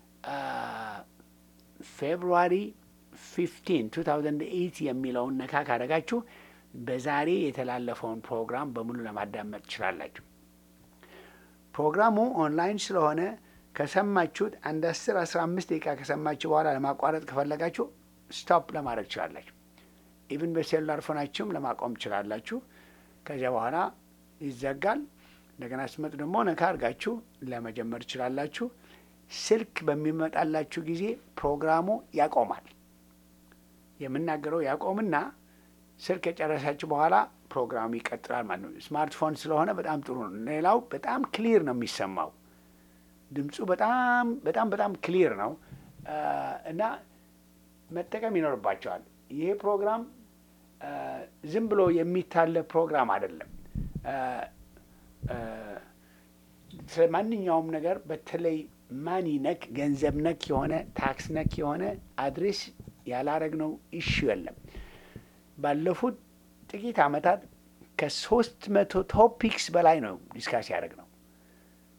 ፌብሩዋሪ ፊፍቲን ቱ ታውዘንድ ኤይት የሚለውን ነካ ካደረጋችሁ በዛሬ የተላለፈውን ፕሮግራም በሙሉ ለማዳመጥ ትችላላችሁ። ፕሮግራሙ ኦንላይን ስለሆነ ከሰማችሁት አንድ አስር አስራ አምስት ደቂቃ ከሰማችሁ በኋላ ለማቋረጥ ከፈለጋችሁ ስቶፕ ለማድረግ ትችላላችሁ። ኢቭን በሴሉላር ፎናችሁም ለማቆም ትችላላችሁ። ከዚያ በኋላ ይዘጋል። እንደገና ስትመጡ ደግሞ ነካ አድርጋችሁ ለመጀመር ትችላላችሁ። ስልክ በሚመጣላችሁ ጊዜ ፕሮግራሙ ያቆማል። የምናገረው ያቆምና ስልክ ከጨረሳችሁ በኋላ ፕሮግራሙ ይቀጥላል ማለት ነው። ስማርትፎን ስለሆነ በጣም ጥሩ ነው። ሌላው በጣም ክሊር ነው የሚሰማው። ድምፁ በጣም በጣም በጣም ክሊር ነው እና መጠቀም ይኖርባቸዋል። ይሄ ፕሮግራም ዝም ብሎ የሚታለፍ ፕሮግራም አይደለም። ስለ ማንኛውም ነገር በተለይ ማኒ ነክ ገንዘብ ነክ የሆነ ታክስ ነክ የሆነ አድሬስ ያላረግነው ኢሹ የለም። ባለፉት ጥቂት ዓመታት ከሶስት መቶ ቶፒክስ በላይ ነው ዲስካስ ያደረግነው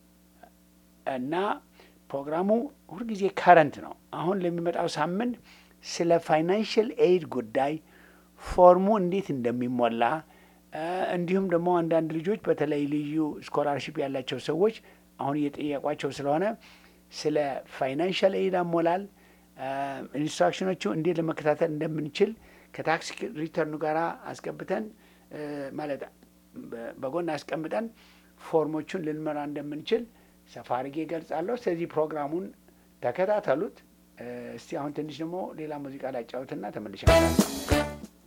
እና ፕሮግራሙ ሁልጊዜ ከረንት ነው። አሁን ለሚመጣው ሳምንት ስለ ፋይናንሽል ኤድ ጉዳይ ፎርሙ እንዴት እንደሚሞላ እንዲሁም ደግሞ አንዳንድ ልጆች በተለይ ልዩ ስኮላርሺፕ ያላቸው ሰዎች አሁን እየጠየቋቸው ስለሆነ ስለ ፋይናንሻል ኤድ አሞላል ኢንስትራክሽኖቹ እንዴት ለመከታተል እንደምንችል ከታክስ ሪተርኑ ጋር አስገብተን ማለት በጎን አስቀምጠን ፎርሞቹን ልንመራ እንደምንችል ሰፋ አድርጌ እገልጻለሁ። ስለዚህ ፕሮግራሙን ተከታተሉት። እስቲ አሁን ትንሽ ደግሞ ሌላ ሙዚቃ ላጫውትና ተመልሼ እመጣለሁ።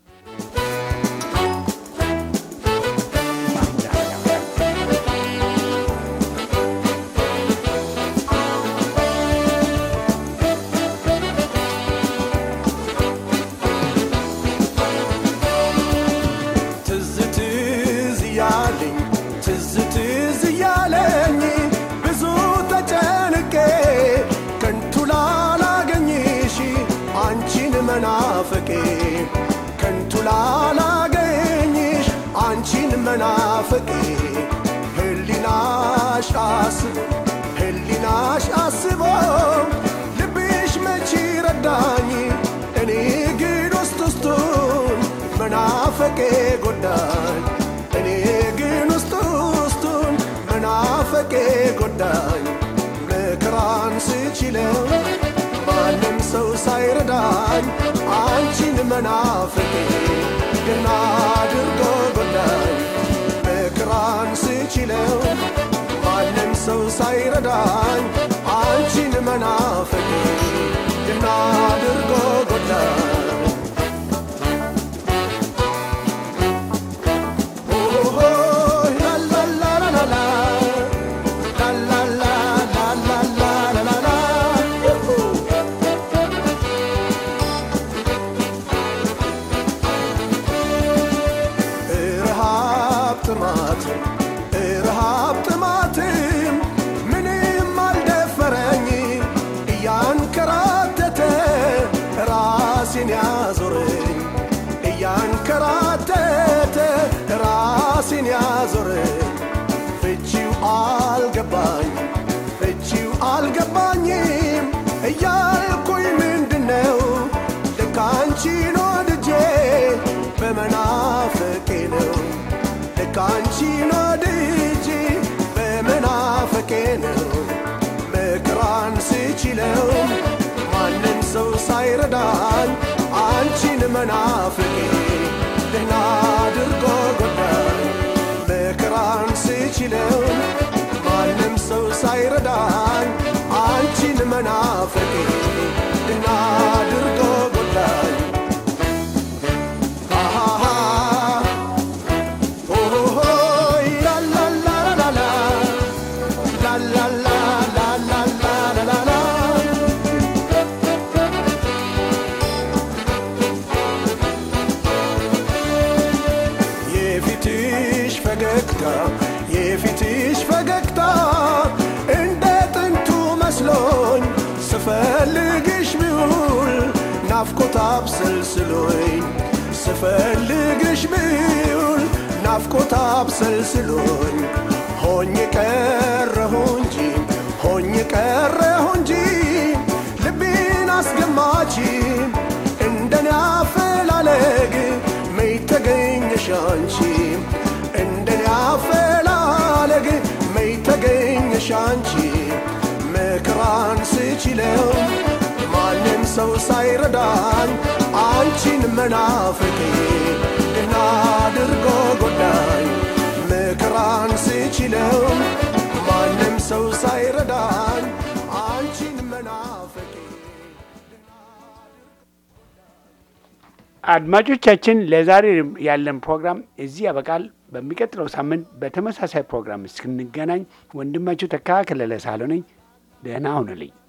መናፈቄ ከንቱ ላላገኝሽ አንቺን መናፈቄ ህሊናሽ አስቦ ህሊናሽ አስቦ ልብሽ መቼ ረዳኝ እኔ ግን ውስጥ ውስጡን መናፈቄ ጎዳኝ እኔ ግን ውስጥ ውስጡን መናፈቄ ጎዳኝ መከራን ስችለው ማንም ሰው ሳይረዳኝ አንቺን መናፈቄ ግና አድርጎ ጎዳኝ መከራን ስችለው ማንም ሰው ሳይረዳኝ አንቺን መናፈቄ ግና አድርጎ ጎዳኝ ረሃብ ጥማትም ምንም አልደፈረኝ እያንከራተተ ራሴን ያዞረኝ እያንከራተተ ራሴን ያዞረኝ ፍቺው አልገባኝ ፍቺው አልገባኝም እያልኩኝ ምንድነው ልክ አንቺን ወድጄ በመናፈቄ ነው ካንቺን ወድጄ በመናፈቄ ነው መከራን ስችለው ማንም ሰው ሳይረዳኝ አንቺን መናፈቄ ደህና አድርጎ ጎዳኝ መከራን ስችለው ማንም ሰው ሳይረዳኝ አንቺን መናፈቄ ደህና አድርጎ ጎዳኝ የፊትሽ ፈገግታ እንደ ጥንቱ መስሎኝ ስፈልግሽ ብውል ናፍቆት አብሰልስሎኝ ስፈልግሽ ብውል ናፍቆት አብሰልስሎኝ ሆኜ ቀረሁ እንጂ ሆኜ ቀረሁ እንጂ ልቤን አስገማች እንደኔ አፈላለግ መች ተገኘሽ አንቺ እንደኔ አፈላለግ መች ተገኘሽ አንቺ መከራን ስችለው ማንም ሰው ሳይረዳኝ አንቺን መናፈቄ ደህና አድርጎ ጎዳኝ መከራን ስችለው ማንም ሰው ሳይረዳኝ አንቺን መናፈቄ አድማጮቻችን ለዛሬ ያለን ፕሮግራም እዚህ ያበቃል። በሚቀጥለው ሳምንት በተመሳሳይ ፕሮግራም እስክንገናኝ ወንድማችሁ ተካ ከለለ ሳህሉ ነኝ። ደህና ሁኑልኝ።